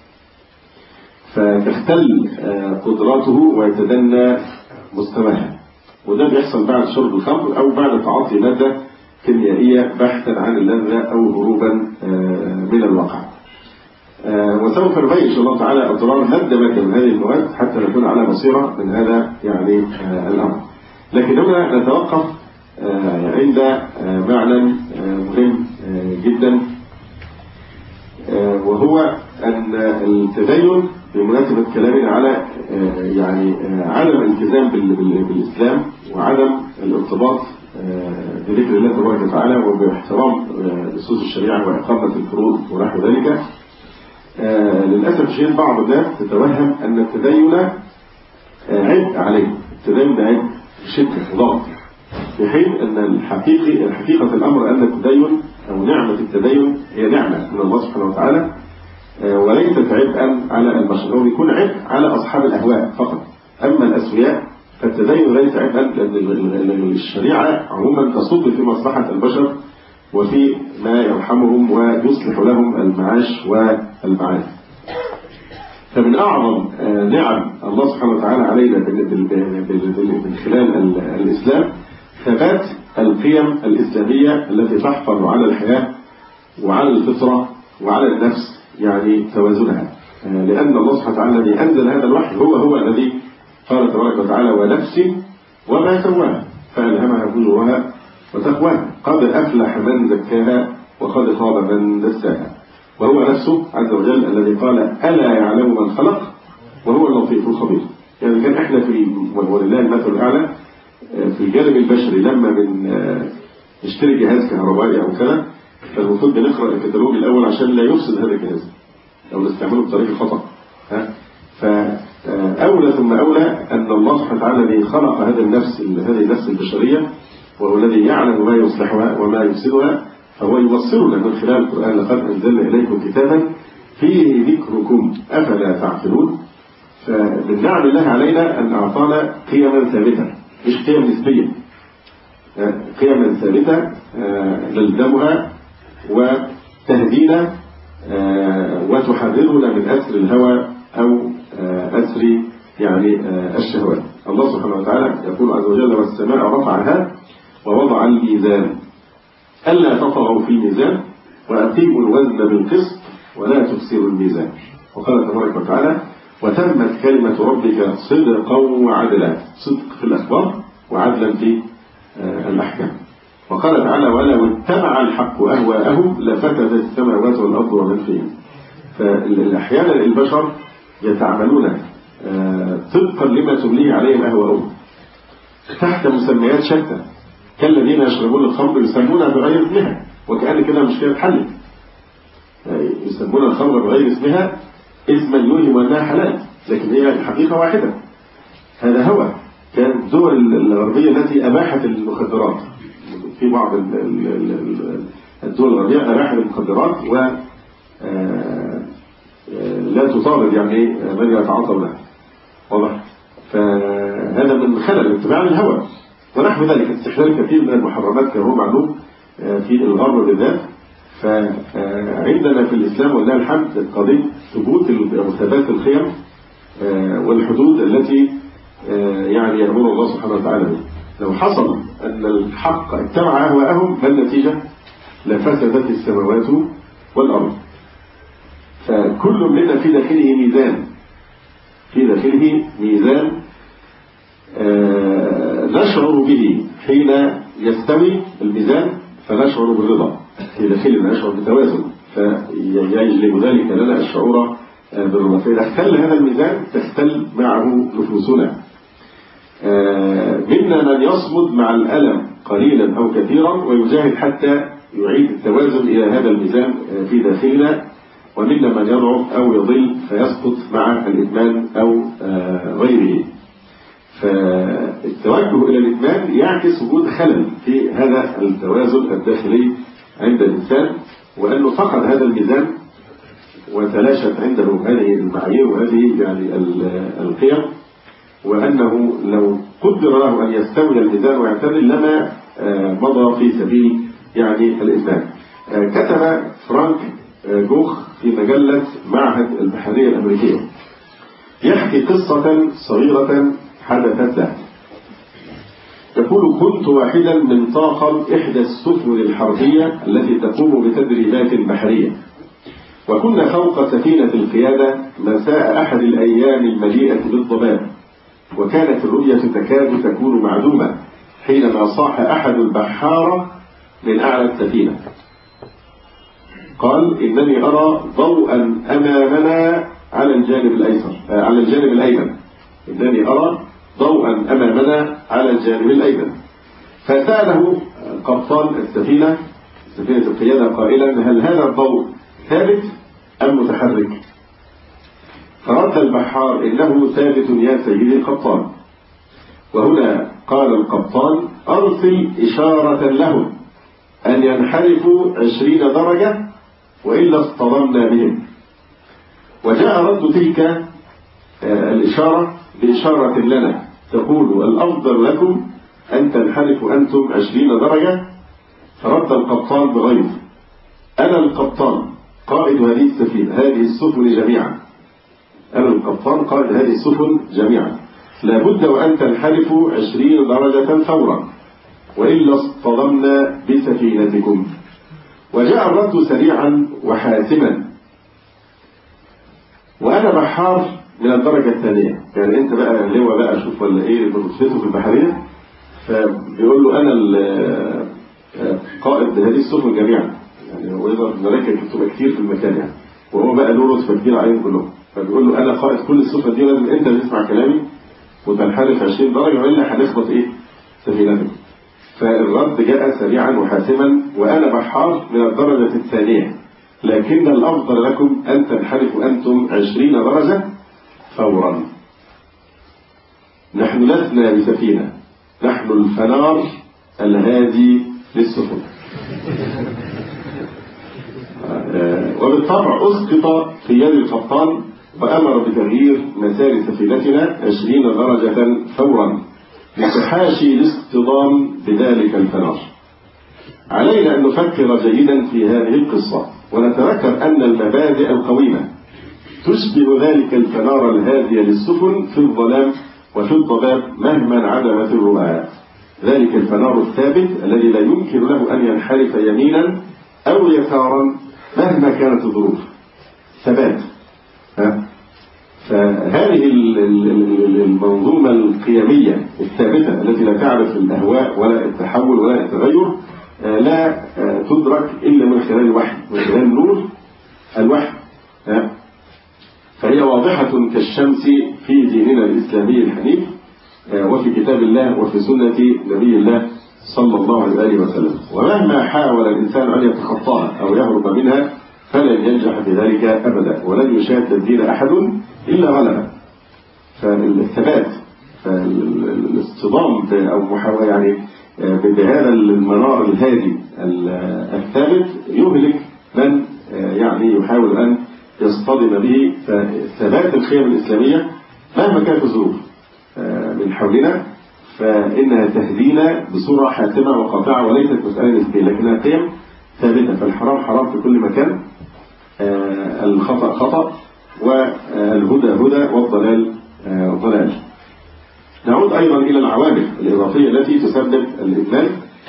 فتختل قدراته ويتدنى مستواها، وده بيحصل بعد شرب الخمر أو بعد تعاطي مادة كيميائية بحثا عن اللذة أو هروبا من الواقع. وسوف نبين إن شاء الله تعالى أضرار مادة مادة من هذه المواد حتى نكون على بصيرة من هذا يعني الأمر. لكن هنا نتوقف عند معنى مهم جدا، وهو أن التدين بمناسبة كلامنا على يعني عدم الالتزام بالإسلام وعدم الارتباط بذكر الله تبارك وتعالى وباحترام نصوص الشريعة وإقامة الفروض ونحو ذلك. للأسف الشديد بعض الناس تتوهم أن التدين عبء عليه، التدين ده عبء بشدة وضغط، في حين أن الحقيقي الحقيقة الأمر أن التدين أو نعمة التدين هي نعمة من الله سبحانه وتعالى وليست عبئا على البشر، هو يكون عبء على أصحاب الأهواء فقط. أما الأسوياء فالتدين ليس عبئا، لأن الشريعة عموما تصب في مصلحة البشر وفي ما يرحمهم ويصلح لهم المعاش والمعاد. فمن أعظم نعم الله سبحانه وتعالى علينا من خلال الإسلام ثبات القيم الإسلامية التي تحفظ على الحياة وعلى الفطرة وعلى النفس يعني توازنها، لأن الله سبحانه وتعالى الذي أنزل هذا الوحي هو هو الذي قال تبارك وتعالى ونفس وما سواها فألهمها فجورها وتقواها قد أفلح من زكاها وقد خاب من دساها، وهو نفسه عز وجل الذي قال ألا يعلم من خلق وهو اللطيف الخبير. يعني كان احنا في ولله المثل الأعلى في الجانب البشري لما من نشتري جهاز كهربائي أو كذا، فالمفروض بنقرأ الكتالوج الأول عشان لا يفسد هذا الجهاز أو نستعمله بطريقة خطأ. فأولى ثم أولى أن الله سبحانه وتعالى الذي خلق هذا النفس هذه النفس البشرية وهو الذي يعلم ما يصلحها وما يفسدها، فهو يبصرنا من خلال القرآن لقد أنزلنا إليكم كتابا فيه ذكركم أفلا تعقلون. فمن نعم الله علينا أن أعطانا قيما ثابتة مش قيم نسبية، قيما ثابتة نلزمها وتهدينا وتحررنا من أسر الهوى أو أسر يعني الشهوات. الله سبحانه وتعالى يقول عز وجل والسماء رفعها ووضع الميزان ألا تطغوا في الميزان وأقيموا الوزن بالقسط ولا تخسروا الميزان. وقال تبارك وتعالى وتمت كلمة ربك صدقا وعدلا، صدق في الأخبار وعدلا في الأحكام. وقال تعالى ولو اتبع الحق أهواءهم لفسدت السماوات والأرض ومن فيهن. فأحيانا البشر يتعاملون طبقا لما تمليه عليهم أهواءهم تحت مسميات شتى، كالذين يشربون الخمر يسمونها بغير اسمها وكأن كده مشكلة اتحلت. يسمون الخمر بغير اسمها اسما يوهم أنها حلال لكن هي الحقيقة واحدة. هذا هو. كان الدول الغربية التي أباحت المخدرات، في بعض الدول الغربية أباحت المخدرات و لا تطالب يعني من يتعاطى لها. واضح؟ فهذا من خلل اتباع الهوى ونحو ذلك. استحلال كثير من المحرمات كما هو معلوم في الغرب بالذات. فعندنا في الإسلام ولله الحمد قضية ثبوت وثبات الخيم والحدود التي يعني يأمر الله سبحانه وتعالى به. لو حصل أن الحق اتبع أهواءهم ما النتيجة؟ لفسدت السماوات والأرض. فكل منا في داخله ميزان، في داخله ميزان آه نشعر به حين يستوي الميزان فنشعر بالرضا، في داخلنا نشعر بتوازن فيجلب ذلك لنا الشعور بالرضا. فإذا اختل هذا الميزان تختل معه نفوسنا. آه منا من يصمد مع الألم قليلا أو كثيرا ويجاهد حتى يعيد التوازن إلى هذا الميزان في داخلنا، ومنا من يضعف أو يضل فيسقط مع الإدمان أو آه غيره. فالتوجه إلى الإدمان يعكس وجود خلل في هذا التوازن الداخلي عند الإنسان، وأنه فقد هذا الميزان وتلاشت عنده هذه المعايير وهذه يعني القيم، وأنه لو قدر له أن يستوي الميزان ويعتدل لما آه مضى في سبيل يعني الإدمان. آه كتب فرانك آه جوخ في مجلة معهد البحرية الأمريكية يحكي قصة صغيرة حدثت له. يقول كنت واحدا من طاقم إحدى السفن الحربية التي تقوم بتدريبات بحرية، وكنا فوق سفينة القيادة مساء أحد الأيام المليئة بالضباب، وكانت الرؤية تكاد تكون معدومة حينما صاح أحد البحارة من أعلى السفينة. قال إنني أرى ضوءا أمامنا على الجانب الأيسر آه على الجانب الأيمن إنني أرى ضوءا أمامنا على الجانب الأيمن. فسأله قبطان السفينة سفينة القيادة قائلا هل هذا الضوء ثابت أم متحرك؟ فرد البحار إنه ثابت يا سيدي القبطان. وهنا قال القبطان أرسل إشارة لهم أن ينحرفوا عشرين درجة وإلا اصطدمنا بهم. وجاء رد تلك الإشارة بإشارة لنا تقول الأفضل لكم أن تنحرفوا أنتم عشرين درجة. فرد القبطان بغيظ أنا القبطان قائد هذه السفينة هذه السفن جميعا أنا القبطان قائد هذه السفن جميعا لابد وأن تنحرفوا عشرين درجة فورا وإلا اصطدمنا بسفينتكم. وجاء الرد سريعا وحاسما. وأنا بحار من الدرجة الثانية، يعني أنت بقى لواء بقى شوف ولا إيه برتبته في البحرية. فبيقول له أنا قائد هذه السفن جميعا، يعني هو يقدر الملائكة تبقى كتير في المكان يعني، وهو بقى له رتبة كبيرة عليهم كلهم. فبيقول له أنا قائد كل السفن دي لازم أنت تسمع كلامي وتنحرف عشرين درجة وإلا هنخبط إيه سفينتك. فالرد جاء سريعا وحاسما وأنا بحار من الدرجة الثانية لكن الأفضل لكم أن تنحرفوا أنتم عشرين درجة فورا. نحن لسنا بسفينة، نحن الفنار الهادي للسفن. وبالطبع أسقط في يد القبطان وأمر بتغيير مسار سفينتنا عشرين درجة فورا لتحاشي الاصطدام بذلك الفنار. علينا أن نفكر جيدا في هذه القصة ونتذكر أن المبادئ القويمة تشبه ذلك الفنار الهادي للسفن في الظلام وفي الضباب مهما انعدمت الرؤى. ذلك الفنار الثابت الذي لا يمكن له أن ينحرف يمينا أو يسارا مهما كانت الظروف. ثبات. فهذه المنظومة القيمية الثابتة التي لا تعرف الأهواء ولا التحول ولا التغير لا تدرك إلا من خلال الوحي، من خلال نور الوحي. فهي واضحة كالشمس في ديننا الإسلامي الحنيف، وفي كتاب الله وفي سنة نبي الله صلى الله عليه وسلم. ومهما حاول الإنسان أن يتخطاها أو يهرب منها فلن ينجح بذلك أبدا، ولن يشاد الدين أحد إلا غلبه. فالثبات، الاصطدام أو محاولة يعني بهذا المنار الهادي الثابت يهلك من يعني يحاول أن يصطدم به. فثبات القيم الإسلامية مهما كانت الظروف من حولنا فإنها تهدينا بصورة حاسمة وقاطعة، وليست مسألة نسبية لكنها قيم ثابتة. فالحرام حرام في كل مكان، الخطأ خطأ، والهدى هدى، والضلال ضلال. نعود أيضا إلى العوامل الإضافية التي تسبب الإدمان.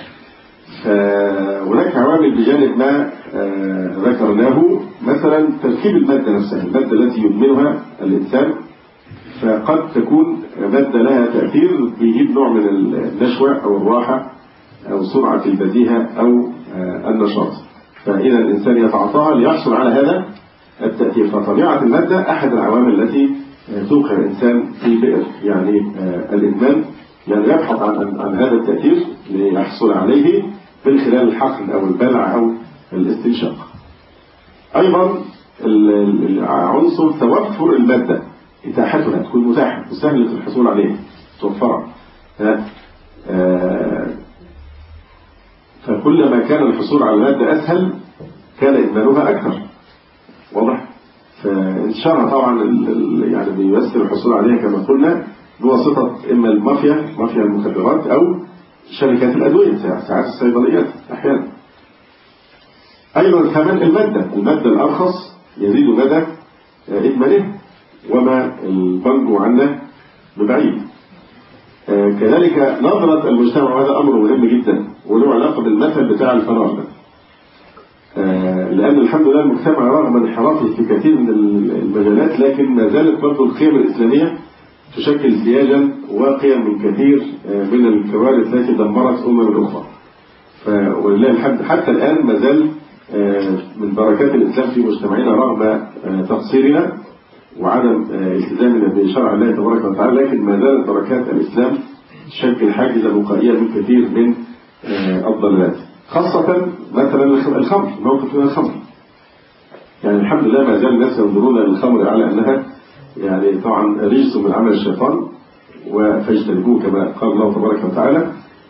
فهناك عوامل بجانب ما ذكرناه، مثلا تركيب المادة نفسها، المادة التي يدمنها الإنسان، فقد تكون مادة لها تأثير بيجيب نوع من النشوة أو الراحة أو سرعة البديهة أو النشاط، فإذا الإنسان يتعاطاها ليحصل على هذا التأثير. فطبيعة المادة أحد العوامل التي توقع الإنسان في بئر يعني الإدمان، يعني يبحث عن عن هذا التأثير ليحصل عليه من خلال الحقن أو البلع أو الاستنشاق. أيضا عنصر توفر المادة، إتاحتها تكون متاحة وسهلة الحصول عليها توفرها. فكلما كان الحصول على المادة أسهل كان إدمانها أكثر. واضح؟ فانتشارها طبعا يعني بيمثل الحصول عليها كما قلنا بواسطة إما المافيا، مافيا المخدرات، أو شركات الأدوية، ساعات الصيدليات أحيانا. أيضا ثمن المادة، المادة الأرخص يزيد مدى إدمانه، وما البنج عنه ببعيد. كذلك نظرة المجتمع، وهذا أمر مهم جدا وله علاقة بالمثل بتاع الفراغ ده. لأن الحمد لله المجتمع رغم انحرافه في كثير من المجالات لكن ما زالت برضه القيم الإسلامية تشكل سياجا واقيا من كثير من الكوارث التي دمرت أمم أخرى. ولله الحمد حتى الآن ما زال من بركات الإسلام في مجتمعنا رغم تقصيرنا وعدم التزامنا بشرع الله تبارك وتعالى، لكن ما زالت بركات الإسلام تشكل حاجزا وقائيا من كثير من الضلالات، خاصة مثلا الخمر، موقف من الخمر. يعني الحمد لله ما زال الناس ينظرون للخمر على أنها يعني طبعا رجس من عمل الشيطان فاجتنبوه كما قال الله تبارك وتعالى.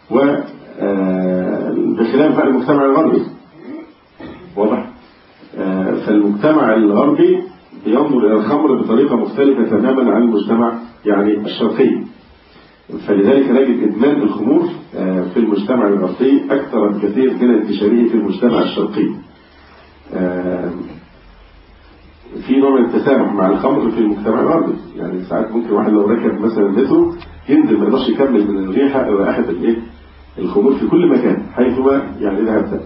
وبخلاف بقى المجتمع الغربي، واضح؟ فالمجتمع الغربي ينظر إلى الخمر بطريقة مختلفة تماما عن المجتمع يعني الشرقي. فلذلك نجد إدمان الخمور في المجتمع الغربي أكثر بكثير من انتشاره في المجتمع الشرقي. في نوع من التسامح مع الخمر في المجتمع الغربي، يعني ساعات ممكن واحد لو ركب مثلا مترو ينزل ما يقدرش يكمل من الريحة أو رائحة الإيه الخمور في كل مكان حيثما يعني ذهبت.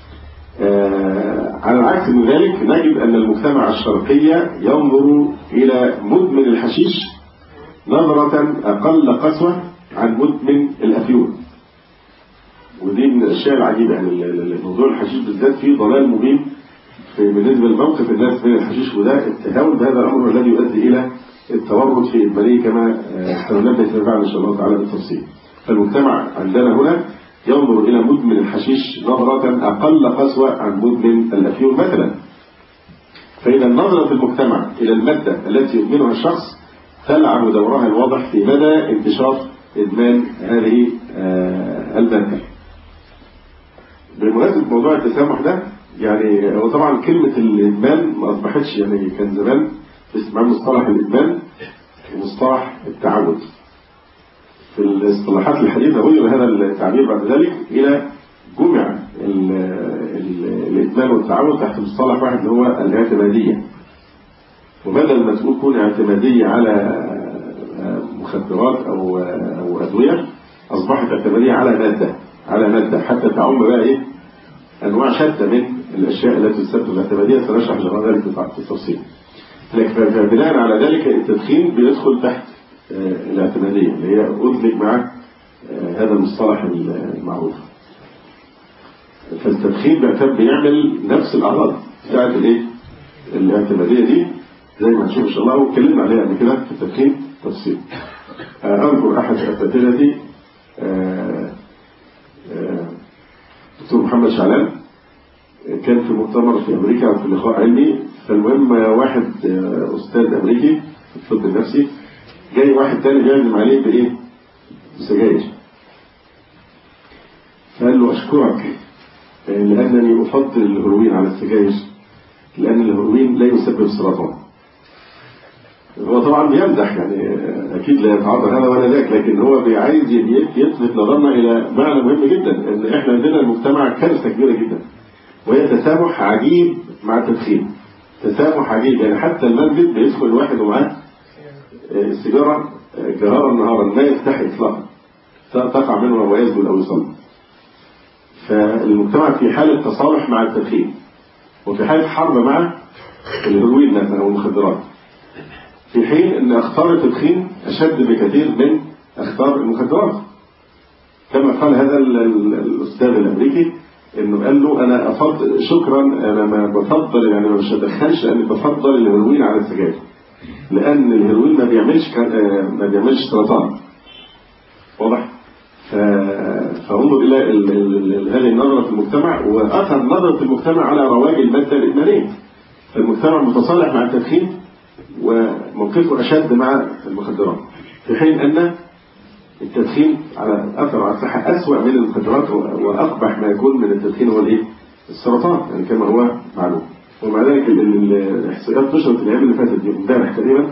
على العكس من ذلك نجد أن المجتمع الشرقي ينظر إلى مدمن الحشيش نظرة أقل قسوة عن مدمن الأفيون. ودي من الأشياء العجيبة، يعني موضوع الحشيش بالذات فيه ضلال مبين بالنسبة لموقف الناس من الحشيش، وده التهاون بهذا الأمر الذي يؤدي إلى التورط في إدمانه كما سننبه فيما بعد إن شاء الله تعالى بالتفصيل. فالمجتمع عندنا هنا ينظر إلى مدمن الحشيش نظرة أقل قسوة عن مدمن الأفيون مثلا. فإذا نظرة المجتمع إلى المادة التي يدمنها الشخص تلعب دورها الواضح في مدى انتشار إدمان هذه المادة. بمناسبة موضوع التسامح ده، يعني هو طبعا كلمة الإدمان ما أصبحتش، يعني كان زمان اسمها مصطلح الإدمان ومصطلح التعود. في الاصطلاحات الحديثة غير هذا التعبير بعد ذلك إلى جمع الإدمان والتعود تحت مصطلح واحد اللي هو الاعتمادية. وبدل ما تكون اعتمادية على مخدرات أو أو أدوية أصبحت اعتمادية على حتى تعم بقى إيه أنواع شتى من الأشياء التي تسبب الاعتمادية، سنشرح لغاية ذلك بالتفصيل. لكن بناء على ذلك التدخين بيدخل تحت الاعتمادية اللي هي أدمج مع هذا المصطلح المعروف. فالتدخين بيعمل نفس الأعراض بتاعت الايه الاعتمادية دي زي ما هنشوف إن شاء الله، واتكلمنا عليها قبل كده في التدخين تفصيل. أذكر أحد أساتذتي دكتور محمد شعلان كان في مؤتمر في أمريكا أو في لقاء علمي، فالمهم واحد أستاذ أمريكي في الطب النفسي جاي واحد تاني بيعزم عليه بإيه؟ بسجاير. فقال له أشكرك لأنني أفضل الهيروين على السجاير لأن الهيروين لا يسبب سرطان. هو طبعا بيمزح يعني أكيد لا يتعرض هذا ولا ذاك، لكن هو عايز يلفت نظرنا إلى معنى مهم جدا، إن إحنا عندنا المجتمع كارثة كبيرة جدا وهي تسامح عجيب مع التدخين. تسامح عجيب يعني حتى المسجد بيدخل الواحد ومعاه السيجارة جهارا نهارا ما يستحي إطلاقا تقع منه وهو يسجد أو يصلي. فالمجتمع في حالة تصالح مع التدخين وفي حالة حرب مع الهيروين مثلا أو المخدرات، في حين أن أخطار التدخين أشد بكثير من أخطار المخدرات. كما قال هذا الأستاذ الأمريكي إنه قال له أنا أفضل شكرا أنا ما بفضل يعني مش هدخلش لأني بفضل الهيروين على السجاير لأن الهيروين ما بيعملش ما بيعملش سرطان. واضح؟ فانظر إلى هذه النظرة في المجتمع وأثر نظرة المجتمع على رواج المادة الإدمانية. المجتمع متصالح مع التدخين وموقفه أشد مع المخدرات، في حين أن التدخين على أثر على الصحة أسوأ من المخدرات وأقبح ما يكون من التدخين هو الإيه؟ السرطان يعني كما هو معلوم. ومع ذلك الإحصائيات نشرت الأيام اللي فاتت دي امبارح تقريبا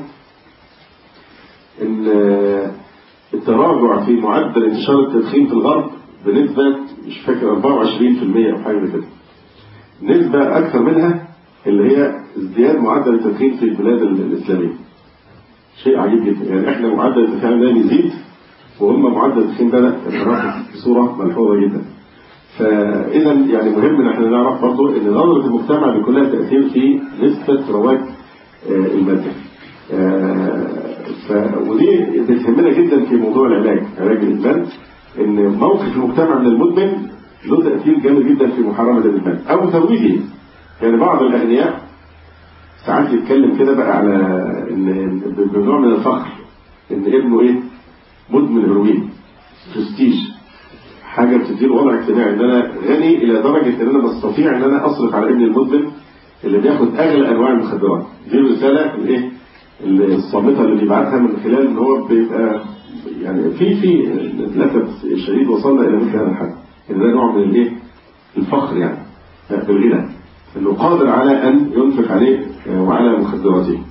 إن التراجع في معدل انتشار التدخين في الغرب بنسبة مش فاكر أربعة وعشرين بالمئة أو حاجة كده، نسبة أكثر منها اللي هي ازدياد معدل التدخين في البلاد الإسلامية. شيء عجيب جدا يعني احنا معدل التدخين ده بيزيد وهم معدل التدخين بدأ يتراجع بصورة ملحوظة جدا. فإذا يعني مهم ان احنا نعرف برضه ان نظرة المجتمع بيكون لها تأثير في نسبة رواج المادة. ودي بتهمنا جدا في موضوع العلاج علاج الإدمان، ان موقف المجتمع من المدمن له تأثير جامد جدا في محاربة الإدمان أو ترويجه. يعني بعض الأغنياء ساعات يتكلم كده بقى على ان بنوع من الفخر ان ابنه ايه مدمن هيروين، برستيج، حاجه بتديله وضع اجتماعي ان انا غني الى درجه ان انا بستطيع ان انا اصرف على ابني المدمن اللي بياخد اغلى انواع المخدرات. دي الرساله الايه الصامته اللي بيبعتها من خلال ان هو بيبقى يعني في في للاسف الشديد وصلنا الى مثل هذا الحد، ان ده نوع من الايه الفخر يعني بالغنى انه قادر على ان ينفق عليه وعلى مخدراته.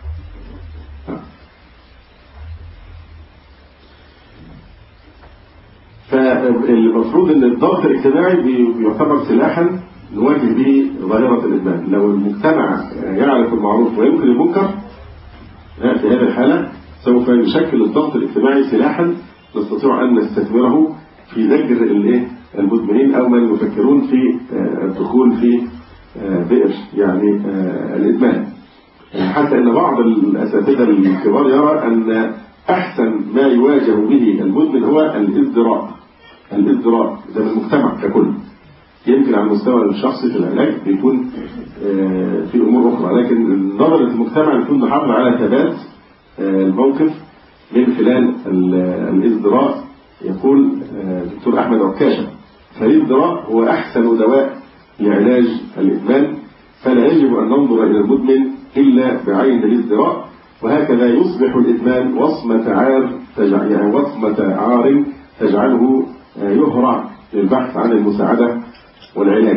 فالمفروض ان الضغط الاجتماعي بيعتبر سلاحا نواجه به ظاهرة الإدمان. لو المجتمع يعرف المعروف وينكر المنكر في هذه الحالة سوف يشكل الضغط الاجتماعي سلاحا نستطيع أن نستثمره في زجر المدمنين أو من يفكرون في الدخول في بئر يعني الإدمان. حتى أن بعض الأساتذة الكبار يرى أن أحسن ما يواجه به المدمن هو الازدراء. الازدراء ده من المجتمع ككل، يمكن على المستوى الشخصي في العلاج بيكون في أمور أخرى، لكن نظرة المجتمع بيكون محافظ على ثبات الموقف من خلال الازدراء. يقول دكتور أحمد عكاشة فالازدراء هو أحسن دواء لعلاج الإدمان، فلا يجب أن ننظر إلى المدمن إلا بعين الازدراء، وهكذا يصبح الإدمان وصمة عار تجعل يعني وصمة عار تجعله يهرع للبحث عن المساعدة والعلاج.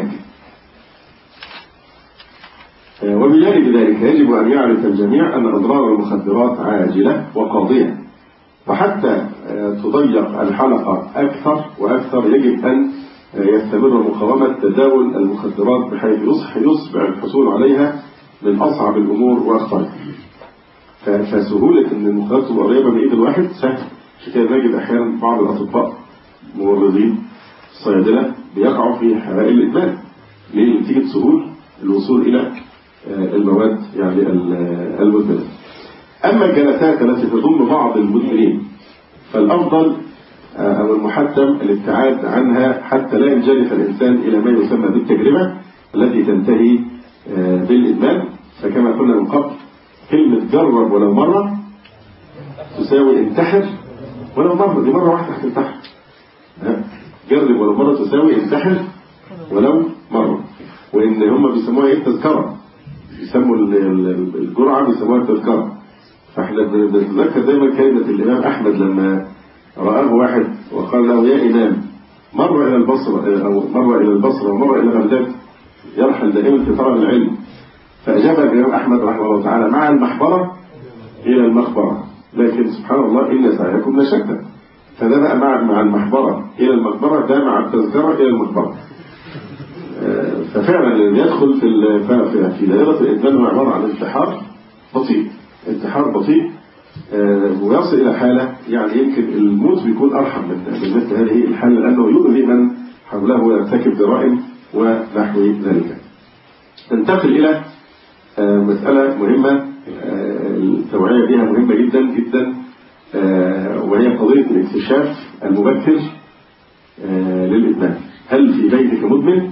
وبجانب ذلك يجب أن يعرف الجميع أن أضرار المخدرات عاجلة وقاضية، وحتى تضيق الحلقة أكثر وأكثر يجب أن يستمر مقاومة تداول المخدرات بحيث يصبح الحصول عليها من أصعب الأمور وأخطرها. فسهولة أن المخدرات تبقى قريبة من إيد الواحد سهل، عشان كده نجد أحيانا بعض الأطباء ممرضين الصيادلة بيقعوا في حرائق الإدمان. ليه؟ نتيجة سهول الوصول إلى المواد يعني المدمنة. أما الجلسات التي تضم بعض المدمنين فالأفضل أو المحتم الابتعاد عنها حتى لا ينجرف الإنسان إلى ما يسمى بالتجربة التي تنتهي بالإدمان. فكما قلنا من قبل كلمة جرب ولو مرة تساوي انتحر ولو مرة. دي مرة واحدة هتنتحر. جرب ولو مرة تساوي انتحر ولو مرة. وإن هم بيسموها إيه؟ تذكرة. بيسموا الجرعة بيسموها التذكرة. فإحنا بنتذكر دايما كلمة الإمام أحمد لما رآه واحد وقال له يا إمام مر إلى البصرة أو مر إلى البصرة ومر إلى بغداد يرحل دائما في طلب العلم. فأجاب الإمام أحمد رحمه الله تعالى مع المحبرة إلى المخبرة لكن سبحان الله إن سعيكم لشتى. فده بقى مع مع المحبرة إلى المقبرة، ده مع التذكرة إلى المقبرة. ففعلا اللي يدخل في في دائرة الإدمان هو عبارة عن انتحار بطيء، انتحار بطيء ويصل إلى حالة يعني يمكن الموت بيكون أرحم من مثل هذه الحالة لأنه يؤذي من حوله ويرتكب جرائم ونحو ذلك. ننتقل إلى مسألة مهمة التوعية بها مهمة جدا جدا، وهي قضية الاكتشاف المبكر للإدمان. هل في بيتك مدمن؟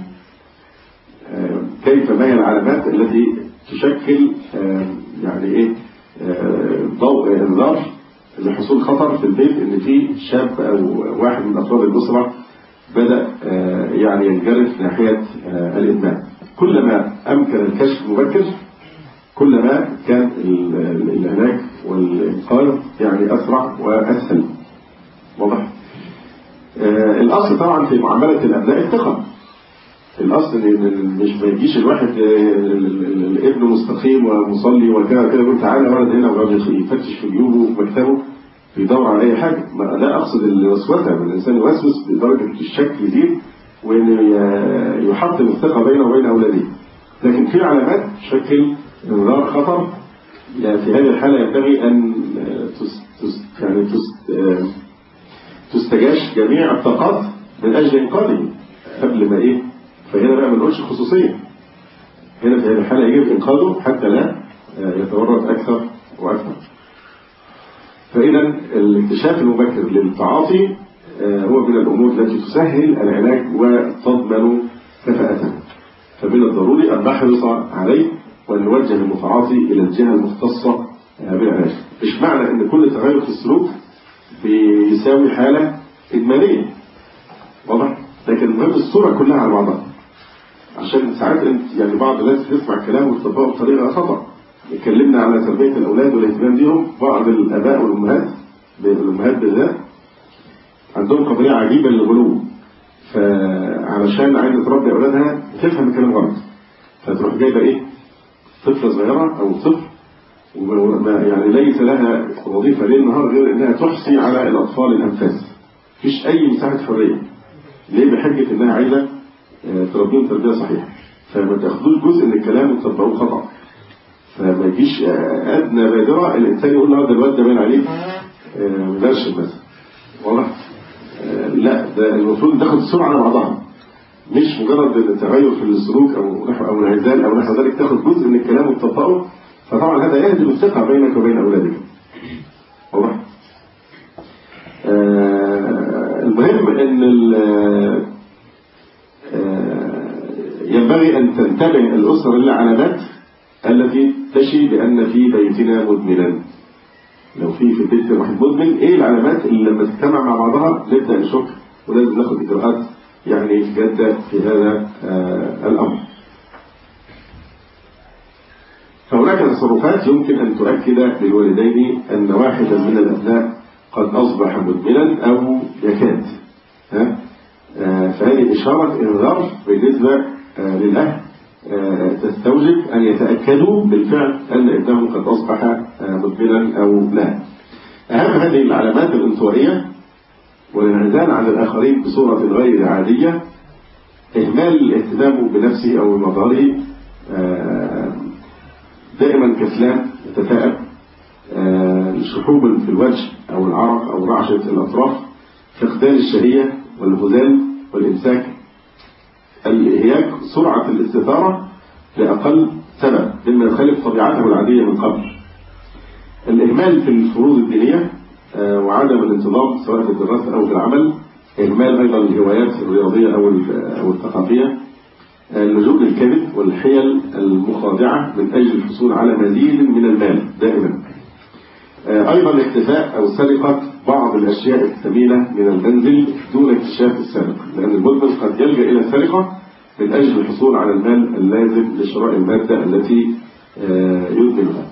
كيف ما هي العلامات التي تشكل يعني ايه ضوء انذار لحصول خطر في البيت ان في شاب او واحد من افراد الاسره بدا يعني ينجرف ناحيه الادمان؟ كلما امكن الكشف المبكر كلما كان العلاج والانقاذ يعني اسرع واسهل. واضح؟ الاصل طبعا في معامله الابناء الثقه. الاصل ان مش ما يجيش الواحد الابن مستقيم ومصلي وكذا كده يقول تعالى ولد هنا وراجل يفتش في جيوبه وفي مكتبه بيدور على اي حاجه. لا اقصد الوسوسه، ان الانسان يوسوس بدرجه الشك يزيد وان يحطم الثقه بينه وبين اولاده. لكن في علامات تشكل انذار خطر. يعني في هذه الحاله ينبغي ان تست يعني تست تستجاش جميع الطاقات من اجل انقاذه قبل ما ايه. فهنا بقى ما نقولش خصوصيه، هنا في هذه الحاله يجب انقاذه حتى لا يتورط اكثر واكثر. فاذا الاكتشاف المبكر للتعاطي هو من الامور التي تسهل العلاج وتضمن كفاءته. فمن الضروري ان نحرص عليه وان نوجه المتعاطي الى الجهه المختصه بالعلاج. مش معنى ان كل تغير في السلوك بيساوي حاله ادمانيه، واضح؟ لكن المهم الصوره كلها على بعضها، عشان ساعات انت يعني بعض الناس تسمع كلام وتطبقه بطريقه خطا. اتكلمنا على تربيه الاولاد والاهتمام بيهم. بعض الاباء والامهات الامهات بالذات عندهم قضيه عجيبه للغلو، فعلشان عايزه تربي اولادها تفهم الكلام غلط فتروح جايبه ايه؟ طفله صغيره او طفل يعني ليس لها وظيفه ليل نهار غير انها تحصي على الاطفال الانفاس. مفيش اي مساحه حريه. ليه؟ بحجه انها عايزه تربيهم تربيه صحيحه. فما تاخدوش جزء من الكلام وتطبقوه خطا. فما يجيش ادنى بادره الانسان يقول له ده الواد ده باين عليه مدرش مثلا. واضح؟ لا، ده المفروض تاخد السرعه على بعضها، مش مجرد تغير في السلوك او نحو او الانعزال او نحو ذلك تاخد جزء من الكلام وتطبقه. فطبعا هذا يهدم الثقه بينك وبين اولادك. واضح؟ آه المهم ان ينبغي أن تنتبه الأسرة للعلامات التي تشي بأن في بيتنا مدمنا. لو في في البيت واحد مدمن، إيه العلامات اللي لما تجتمع مع بعضها نبدأ نشك ولازم ناخد إجراءات يعني جادة في هذا آه الأمر. فهناك تصرفات يمكن أن تؤكد للوالدين أن واحدا من الأبناء قد أصبح مدمنا أو يكاد. ها؟ آه فهذه إشارة إنذار بالنسبة للأهل تستوجب أن يتأكدوا بالفعل أن ابنهم قد أصبح مدمنا أو لا. أهم هذه العلامات الانطوائية والانعزال عن الآخرين بصورة غير عادية، إهمال الاهتمام بنفسه أو بمظهره، دائما كسلان يتثاءب، شحوب في الوجه أو العرق أو رعشة الأطراف، فقدان الشهية والهزال والإمساك. الإهياج سرعة الاستثارة لأقل سبب مما يخالف طبيعته العادية من قبل. الإهمال في الفروض الدينية وعدم الانتظام سواء في الدراسة أو في العمل. إهمال أيضا الهوايات الرياضية أو أو الثقافية. اللجوء للكذب والحيل المخادعة من أجل الحصول على مزيد من المال دائما. أيضا الاختفاء أو سرقة بعض الأشياء الثمينة من المنزل دون اكتشاف السارق، لأن المدمن قد يلجأ إلى السرقة من أجل الحصول على المال اللازم لشراء المادة التي يدمنها.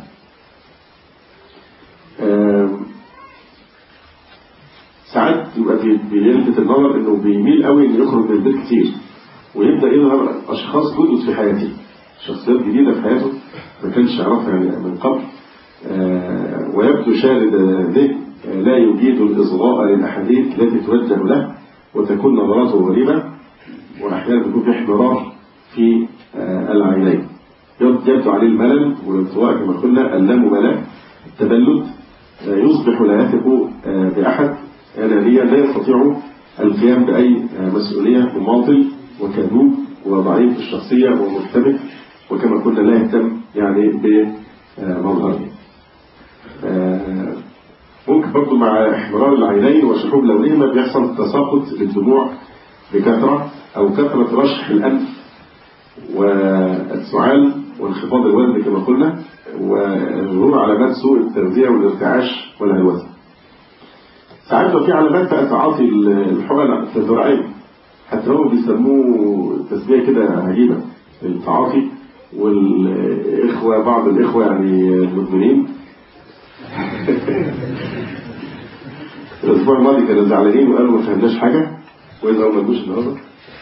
ساعات يبقى بيلفت النظر إنه بيميل قوي إنه يخرج من البيت كتير ويبدأ يظهر أشخاص جدد في حياته، شخصيات جديدة في حياته ما كانش يعرفها يعني من قبل. ويبدو شارد ذهن لا يجيد الإصغاء للأحاديث التي توجه له، وتكون نظراته غريبة، وأحيانا بيكون في احمرار في العينين. يبدو عليه الملل والانطواء كما قلنا، اللامبالاة، التبلد، يصبح لا يثق بأحد، أنانيا لا يستطيع القيام بأي مسؤولية، مماطل وكذوب وضعيف الشخصية ومرتبك، وكما قلنا لا يهتم يعني بمظهره. ممكن برضو مع احمرار العينين وشحوب لونهما بيحصل تساقط للدموع بكثرة، أو كثرة رشح الأنف والسعال وانخفاض الوزن كما قلنا، وظهور علامات سوء التغذية والارتعاش والهلوسة. ساعات في علامات بقى تعاطي الحقن في الذراعين، حتى هم بيسموه تسمية كده عجيبة التعاطي. والإخوة بعض الإخوة يعني المدمنين الأسبوع الماضي كانوا زعلانين وقالوا ما فهمناش حاجة وإذا ما جوش النهارده،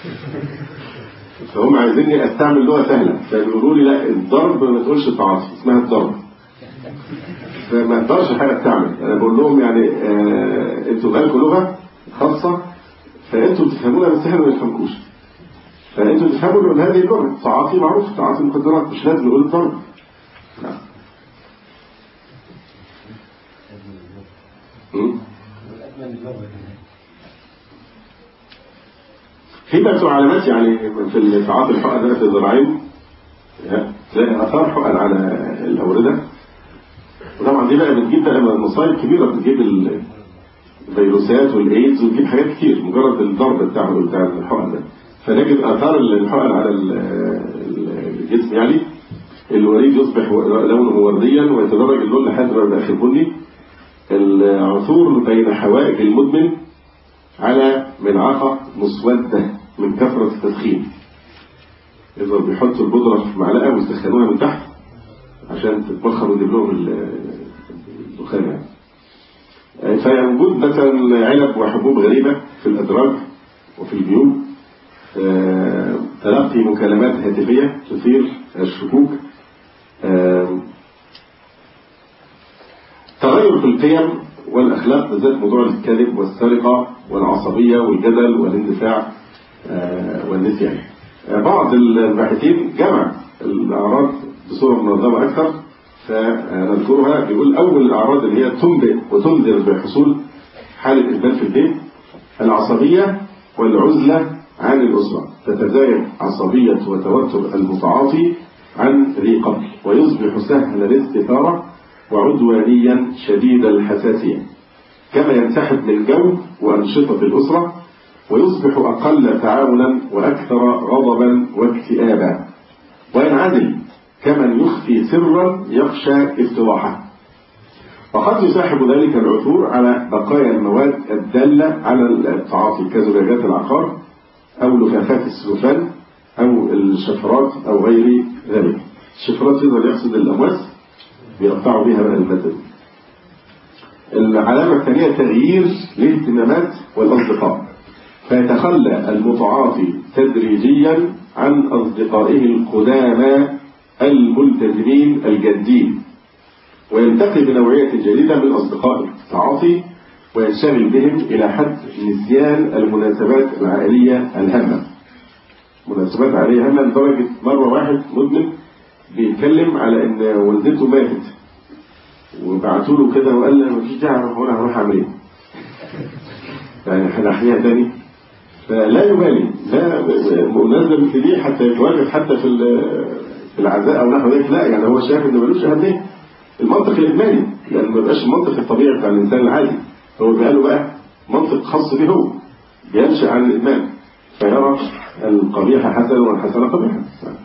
فهم عايزيني أستعمل لغة سهلة، فبيقولوا لي لا الضرب ما تقولش التعاطي، اسمها الضرب، فما اقدرش حاجة أستعمل. أنا بقول لهم يعني آه أنتوا بالكم لغة خاصة فأنتوا بتفهموها بس احنا ما بنفهمكوش، فأنتوا تفهموا إن هذه اللغة تعاطي معروف، تعاطي المخدرات، مش لازم نقول الضرب. نعم. في بقى علامات يعني في تعاطي الحقن في الذراعين، تلاقي آثار حقن على الأوردة، وطبعا دي بقى بتجيب بقى مصايب كبيرة، بتجيب الفيروسات والإيدز وتجيب حاجات كتير مجرد الضرب بتاعه بتاع الحقن ده. فنجد آثار الحقن على الجسم، يعني الوريد يصبح لونه ورديا ويتدرج اللون لحد ما يبقى آخر بني. العثور بين حوائج المدمن على ملعقة مسودة من كثرة التدخين، إذا بيحطوا البودرة في معلقة ويسخنوها من تحت عشان تتبخر ويجيب لهم الدخان يعني. فوجود مثلا علب وحبوب غريبة في الأدراج وفي الجيوب، تلقي مكالمات هاتفية تثير الشكوك، تغير في القيم والأخلاق، بالذات موضوع الكذب والسرقة والعصبية والجدل والاندفاع والنسيان. بعض الباحثين جمع الأعراض بصورة منظمة أكثر فنذكرها. بيقول أول الأعراض اللي هي تنبئ وتنذر بحصول حالة إدمان في البيت: العصبية والعزلة عن الأسرة، تتزايد عصبية وتوتر المتعاطي عن ذي قبل، ويصبح سهل الاستثارة وعدوانيا شديد الحساسية، كما ينسحب من جو وأنشطة الأسرة، ويصبح أقل تعاونا وأكثر غضبا واكتئابا، وينعزل كمن يخفي سرا يخشى افتضاحه. وقد يساحب ذلك العثور على بقايا المواد الدالة على التعاطي كزجاجات العقار أو لفافات السلوفان أو الشفرات أو غير ذلك. الشفرات يقدر يقصد الأمواس بيقطعوا بها المادة. العلامة الثانية تغيير الاهتمامات والأصدقاء، فيتخلى المتعاطي تدريجيا عن أصدقائه القدامى الملتزمين الجادين، وينتقل بنوعية جديدة من أصدقاء التعاطي وينشغل بهم إلى حد نسيان المناسبات العائلية الهامة. مناسبات عائلية هامة لدرجة مرة واحد مدمن بيتكلم على إن والدته ماتت وبعتوا له كده وقال له مفيش داعي هنا هروح أعمل إيه؟ يعني هنحييها تاني. فلا يبالي، لا مناسبة مثل دي حتى يتواجد حتى في في العزاء أو نحو ذلك، لا يعني هو شايف إنه ملوش أهمية. المنطق الإجمالي يعني ما يبقاش المنطق الطبيعي بتاع الإنسان العادي، هو بيبقى له بقى منطق خاص به هو بينشأ عن الإدمان، فيرى القبيح حسنا والحسن قبيحا.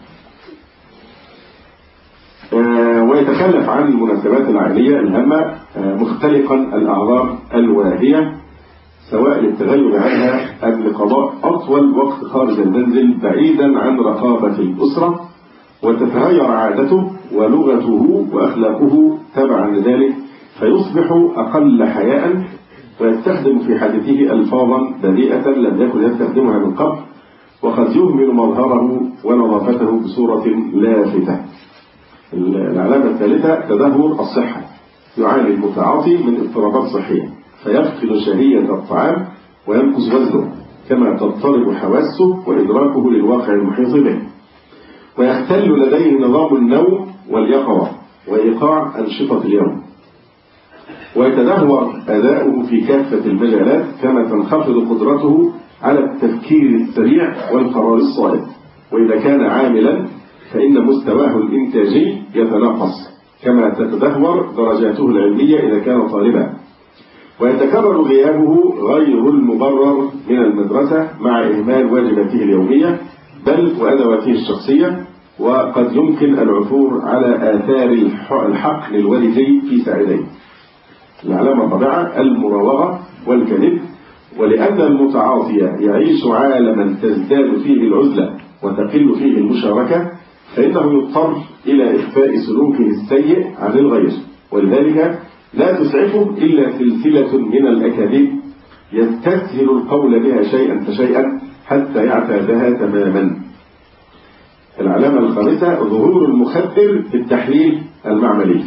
آه ويتخلف عن المناسبات العائلية الهامة، آه مختلقا الأعذار الواهية سواء للتغيب عنها أم لقضاء أطول وقت خارج المنزل بعيدا عن رقابة الأسرة، وتتغير عادته ولغته وأخلاقه تبعا لذلك، فيصبح أقل حياء ويستخدم في حديثه ألفاظا بذيئة لم يكن يستخدمها من قبل، وقد يهمل مظهره ونظافته بصورة لافتة. العلامة الثالثة تدهور الصحة، يعاني المتعاطي من اضطرابات صحية فيفقد شهية الطعام وينقص وزنه، كما تضطرب حواسه وإدراكه للواقع المحيط به، ويختل لديه نظام النوم واليقظة وإيقاع أنشطة اليوم، ويتدهور أداؤه في كافة المجالات، كما تنخفض قدرته على التفكير السريع والقرار الصائب، وإذا كان عاملا فإن مستواه الإنتاجي يتناقص، كما تتدهور درجاته العلمية إذا كان طالبا، ويتكرر غيابه غير المبرر من المدرسة مع إهمال واجباته اليومية بل وأدواته الشخصية، وقد يمكن العثور على آثار الحقن الوالدي في ساعديه. العلامة الرابعة المراوغة والكذب، ولأن المتعاطي يعيش عالما تزداد فيه العزلة وتقل فيه المشاركة، فإنه يضطر إلى إخفاء سلوكه السيء عن الغير، ولذلك لا تسعفه إلا سلسلة من الأكاذيب يستسهل القول بها شيئا فشيئا حتى يعتادها تماما. العلامة الخامسة ظهور المخدر في التحليل المعملي،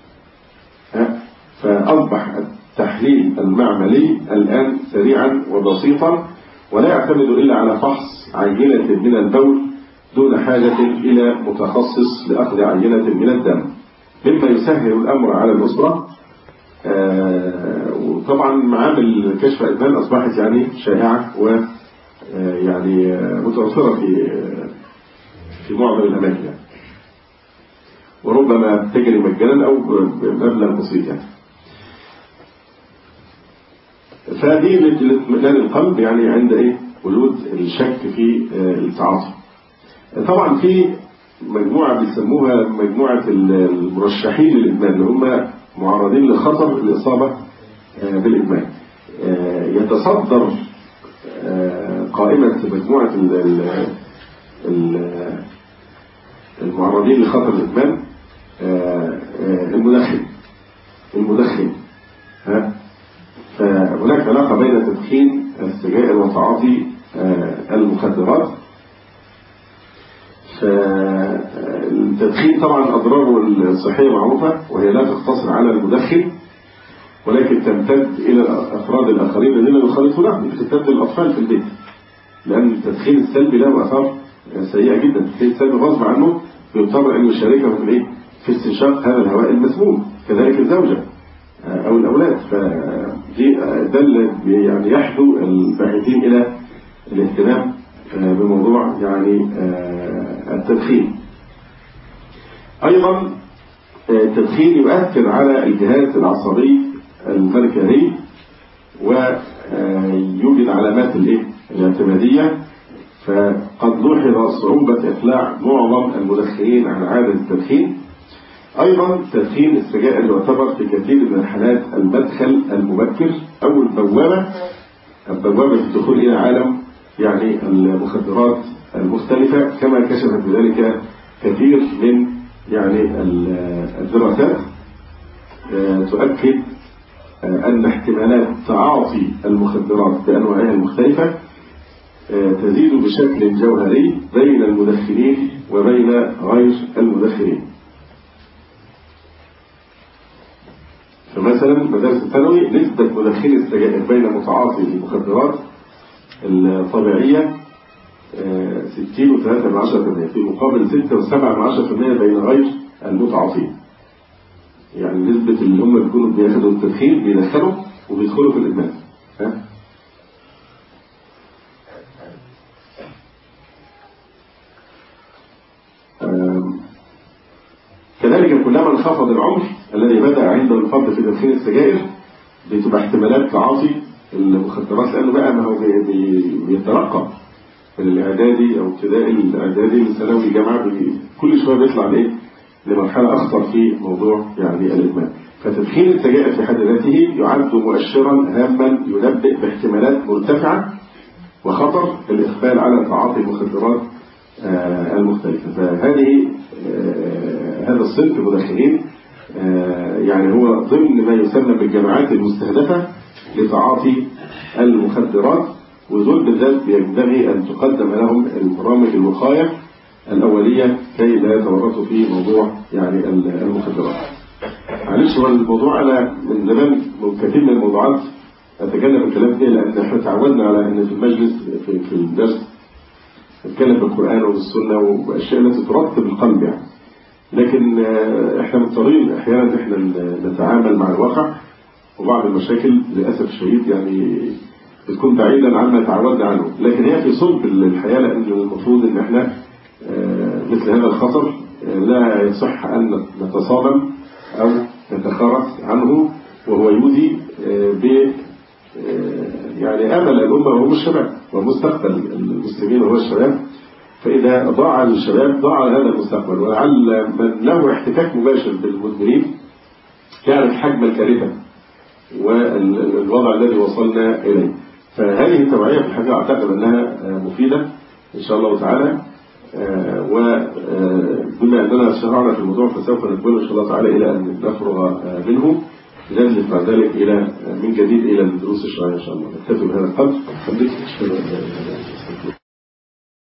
فأصبح التحليل المعملي الآن سريعا وبسيطا، ولا يعتمد إلا على فحص عينة من البول دون حاجة إلى متخصص لأخذ عينة من الدم، مما يسهل الأمر على الأسرة. آه وطبعا معامل كشف إدمان أصبحت يعني شائعة ويعني متوفرة في في معظم الأماكن يعني. وربما تجري مجانا أو بمبلغ بسيط يعني. فهذه لاطمئنان القلب يعني عند إيه وجود الشك في التعاطي. طبعا في مجموعة بيسموها مجموعة المرشحين للإدمان اللي هم معرضين لخطر الإصابة بالإدمان. يتصدر قائمة مجموعة المعرضين لخطر الإدمان المدخن المدخن ها فهناك علاقة بين تدخين السجائر وتعاطي المخدرات. فالتدخين طبعا أضراره الصحية معروفة، وهي لا تقتصر على المدخن ولكن تمتد إلى الأفراد الآخرين الذين يخالطونه، تمتد للأطفال في البيت، لأن التدخين السلبي له آثار سيئة جدا. التدخين السلبي غصب عنه يضطر أن يشاركه في إيه؟ في استنشاق هذا الهواء المسموم، كذلك الزوجة أو الأولاد. فدي ده اللي يعني يحدو الباحثين إلى الاهتمام بموضوع يعني التدخين. أيضا التدخين يؤثر على الجهاز العصبي المركزي ويوجد علامات الاعتمادية، فقد لوحظ صعوبة إقلاع معظم المدخنين عن عادة التدخين. أيضا تدخين السجائر يعتبر في كثير من الحالات المدخل المبكر أو البوابة البوابة في الدخول إلى عالم يعني المخدرات المختلفة، كما كشفت بذلك كثير من يعني الدراسات تؤكد أن احتمالات تعاطي المخدرات بأنواعها المختلفة تزيد بشكل جوهري بين المدخنين وبين غير المدخنين. فمثلا مدارس الثانوي نسبة مدخني السجائر بين متعاطي المخدرات الطبيعية ستين وثلاثة من عشرة بالمئة في مقابل ستة وسبعة من عشرة بالمئة بين غير المتعاطين. يعني نسبة اللي هم بيكونوا بياخدوا التدخين بيدخلوا وبيدخلوا في الإدمان. كذلك كلما انخفض العمر الذي بدأ عنده الفضل في تدخين السجائر بتبقى احتمالات تعاطي المخدرات، لأنه بقى ما هو بيترقى من الإعدادي أو ابتدائي الإعدادي لثانوي الجامعة، كل شوية بيطلع لإيه لمرحلة أخطر في موضوع يعني الإدمان. فتدخين السجائر في حد ذاته يعد مؤشرا هاما ينبئ باحتمالات مرتفعة وخطر الإقبال على تعاطي المخدرات المختلفة. فهذه هذا الصنف المدخنين يعني هو ضمن ما يسمى بالجماعات المستهدفة لتعاطي المخدرات، ودول بالذات ينبغي أن تقدم لهم البرامج الوقاية الأولية كي لا يتورطوا في موضوع يعني المخدرات. معلش هو الموضوع أنا من زمان كثير من الموضوعات أتكلم الكلام فيه، لأن احنا تعودنا على أن في المجلس في, في الدرس نتكلم بالقرآن وبالسنة وبأشياء التي ترطب القلب يعني، لكن احنا مضطرين احيانا احنا نتعامل مع الواقع، وبعض المشاكل للأسف الشديد يعني بتكون بعيدا عما تعودنا عنه، لكن هي في صلب الحياة، لأن المفروض ان احنا مثل هذا الخطر لا يصح أن نتصادم أو نتخرس عنه، وهو يودي ب يعني أمل الأمة وهم الشباب ومستقبل المسلمين وهو الشباب. فإذا ضاع الشباب ضاع هذا المستقبل، ولعل من له احتكاك مباشر بالمدمنين يعرف حجم الكارثة والوضع الذي وصلنا إليه. فهذه التوعية في الحقيقة أعتقد أنها مفيدة إن شاء الله تعالى، وبما أننا شرعنا في الموضوع فسوف نكمل إن شاء الله تعالى إلى أن نفرغ منه، نجلس بعد ذلك إلى من جديد إلى الدروس الشرعية إن شاء الله. نكتفي بهذا القدر.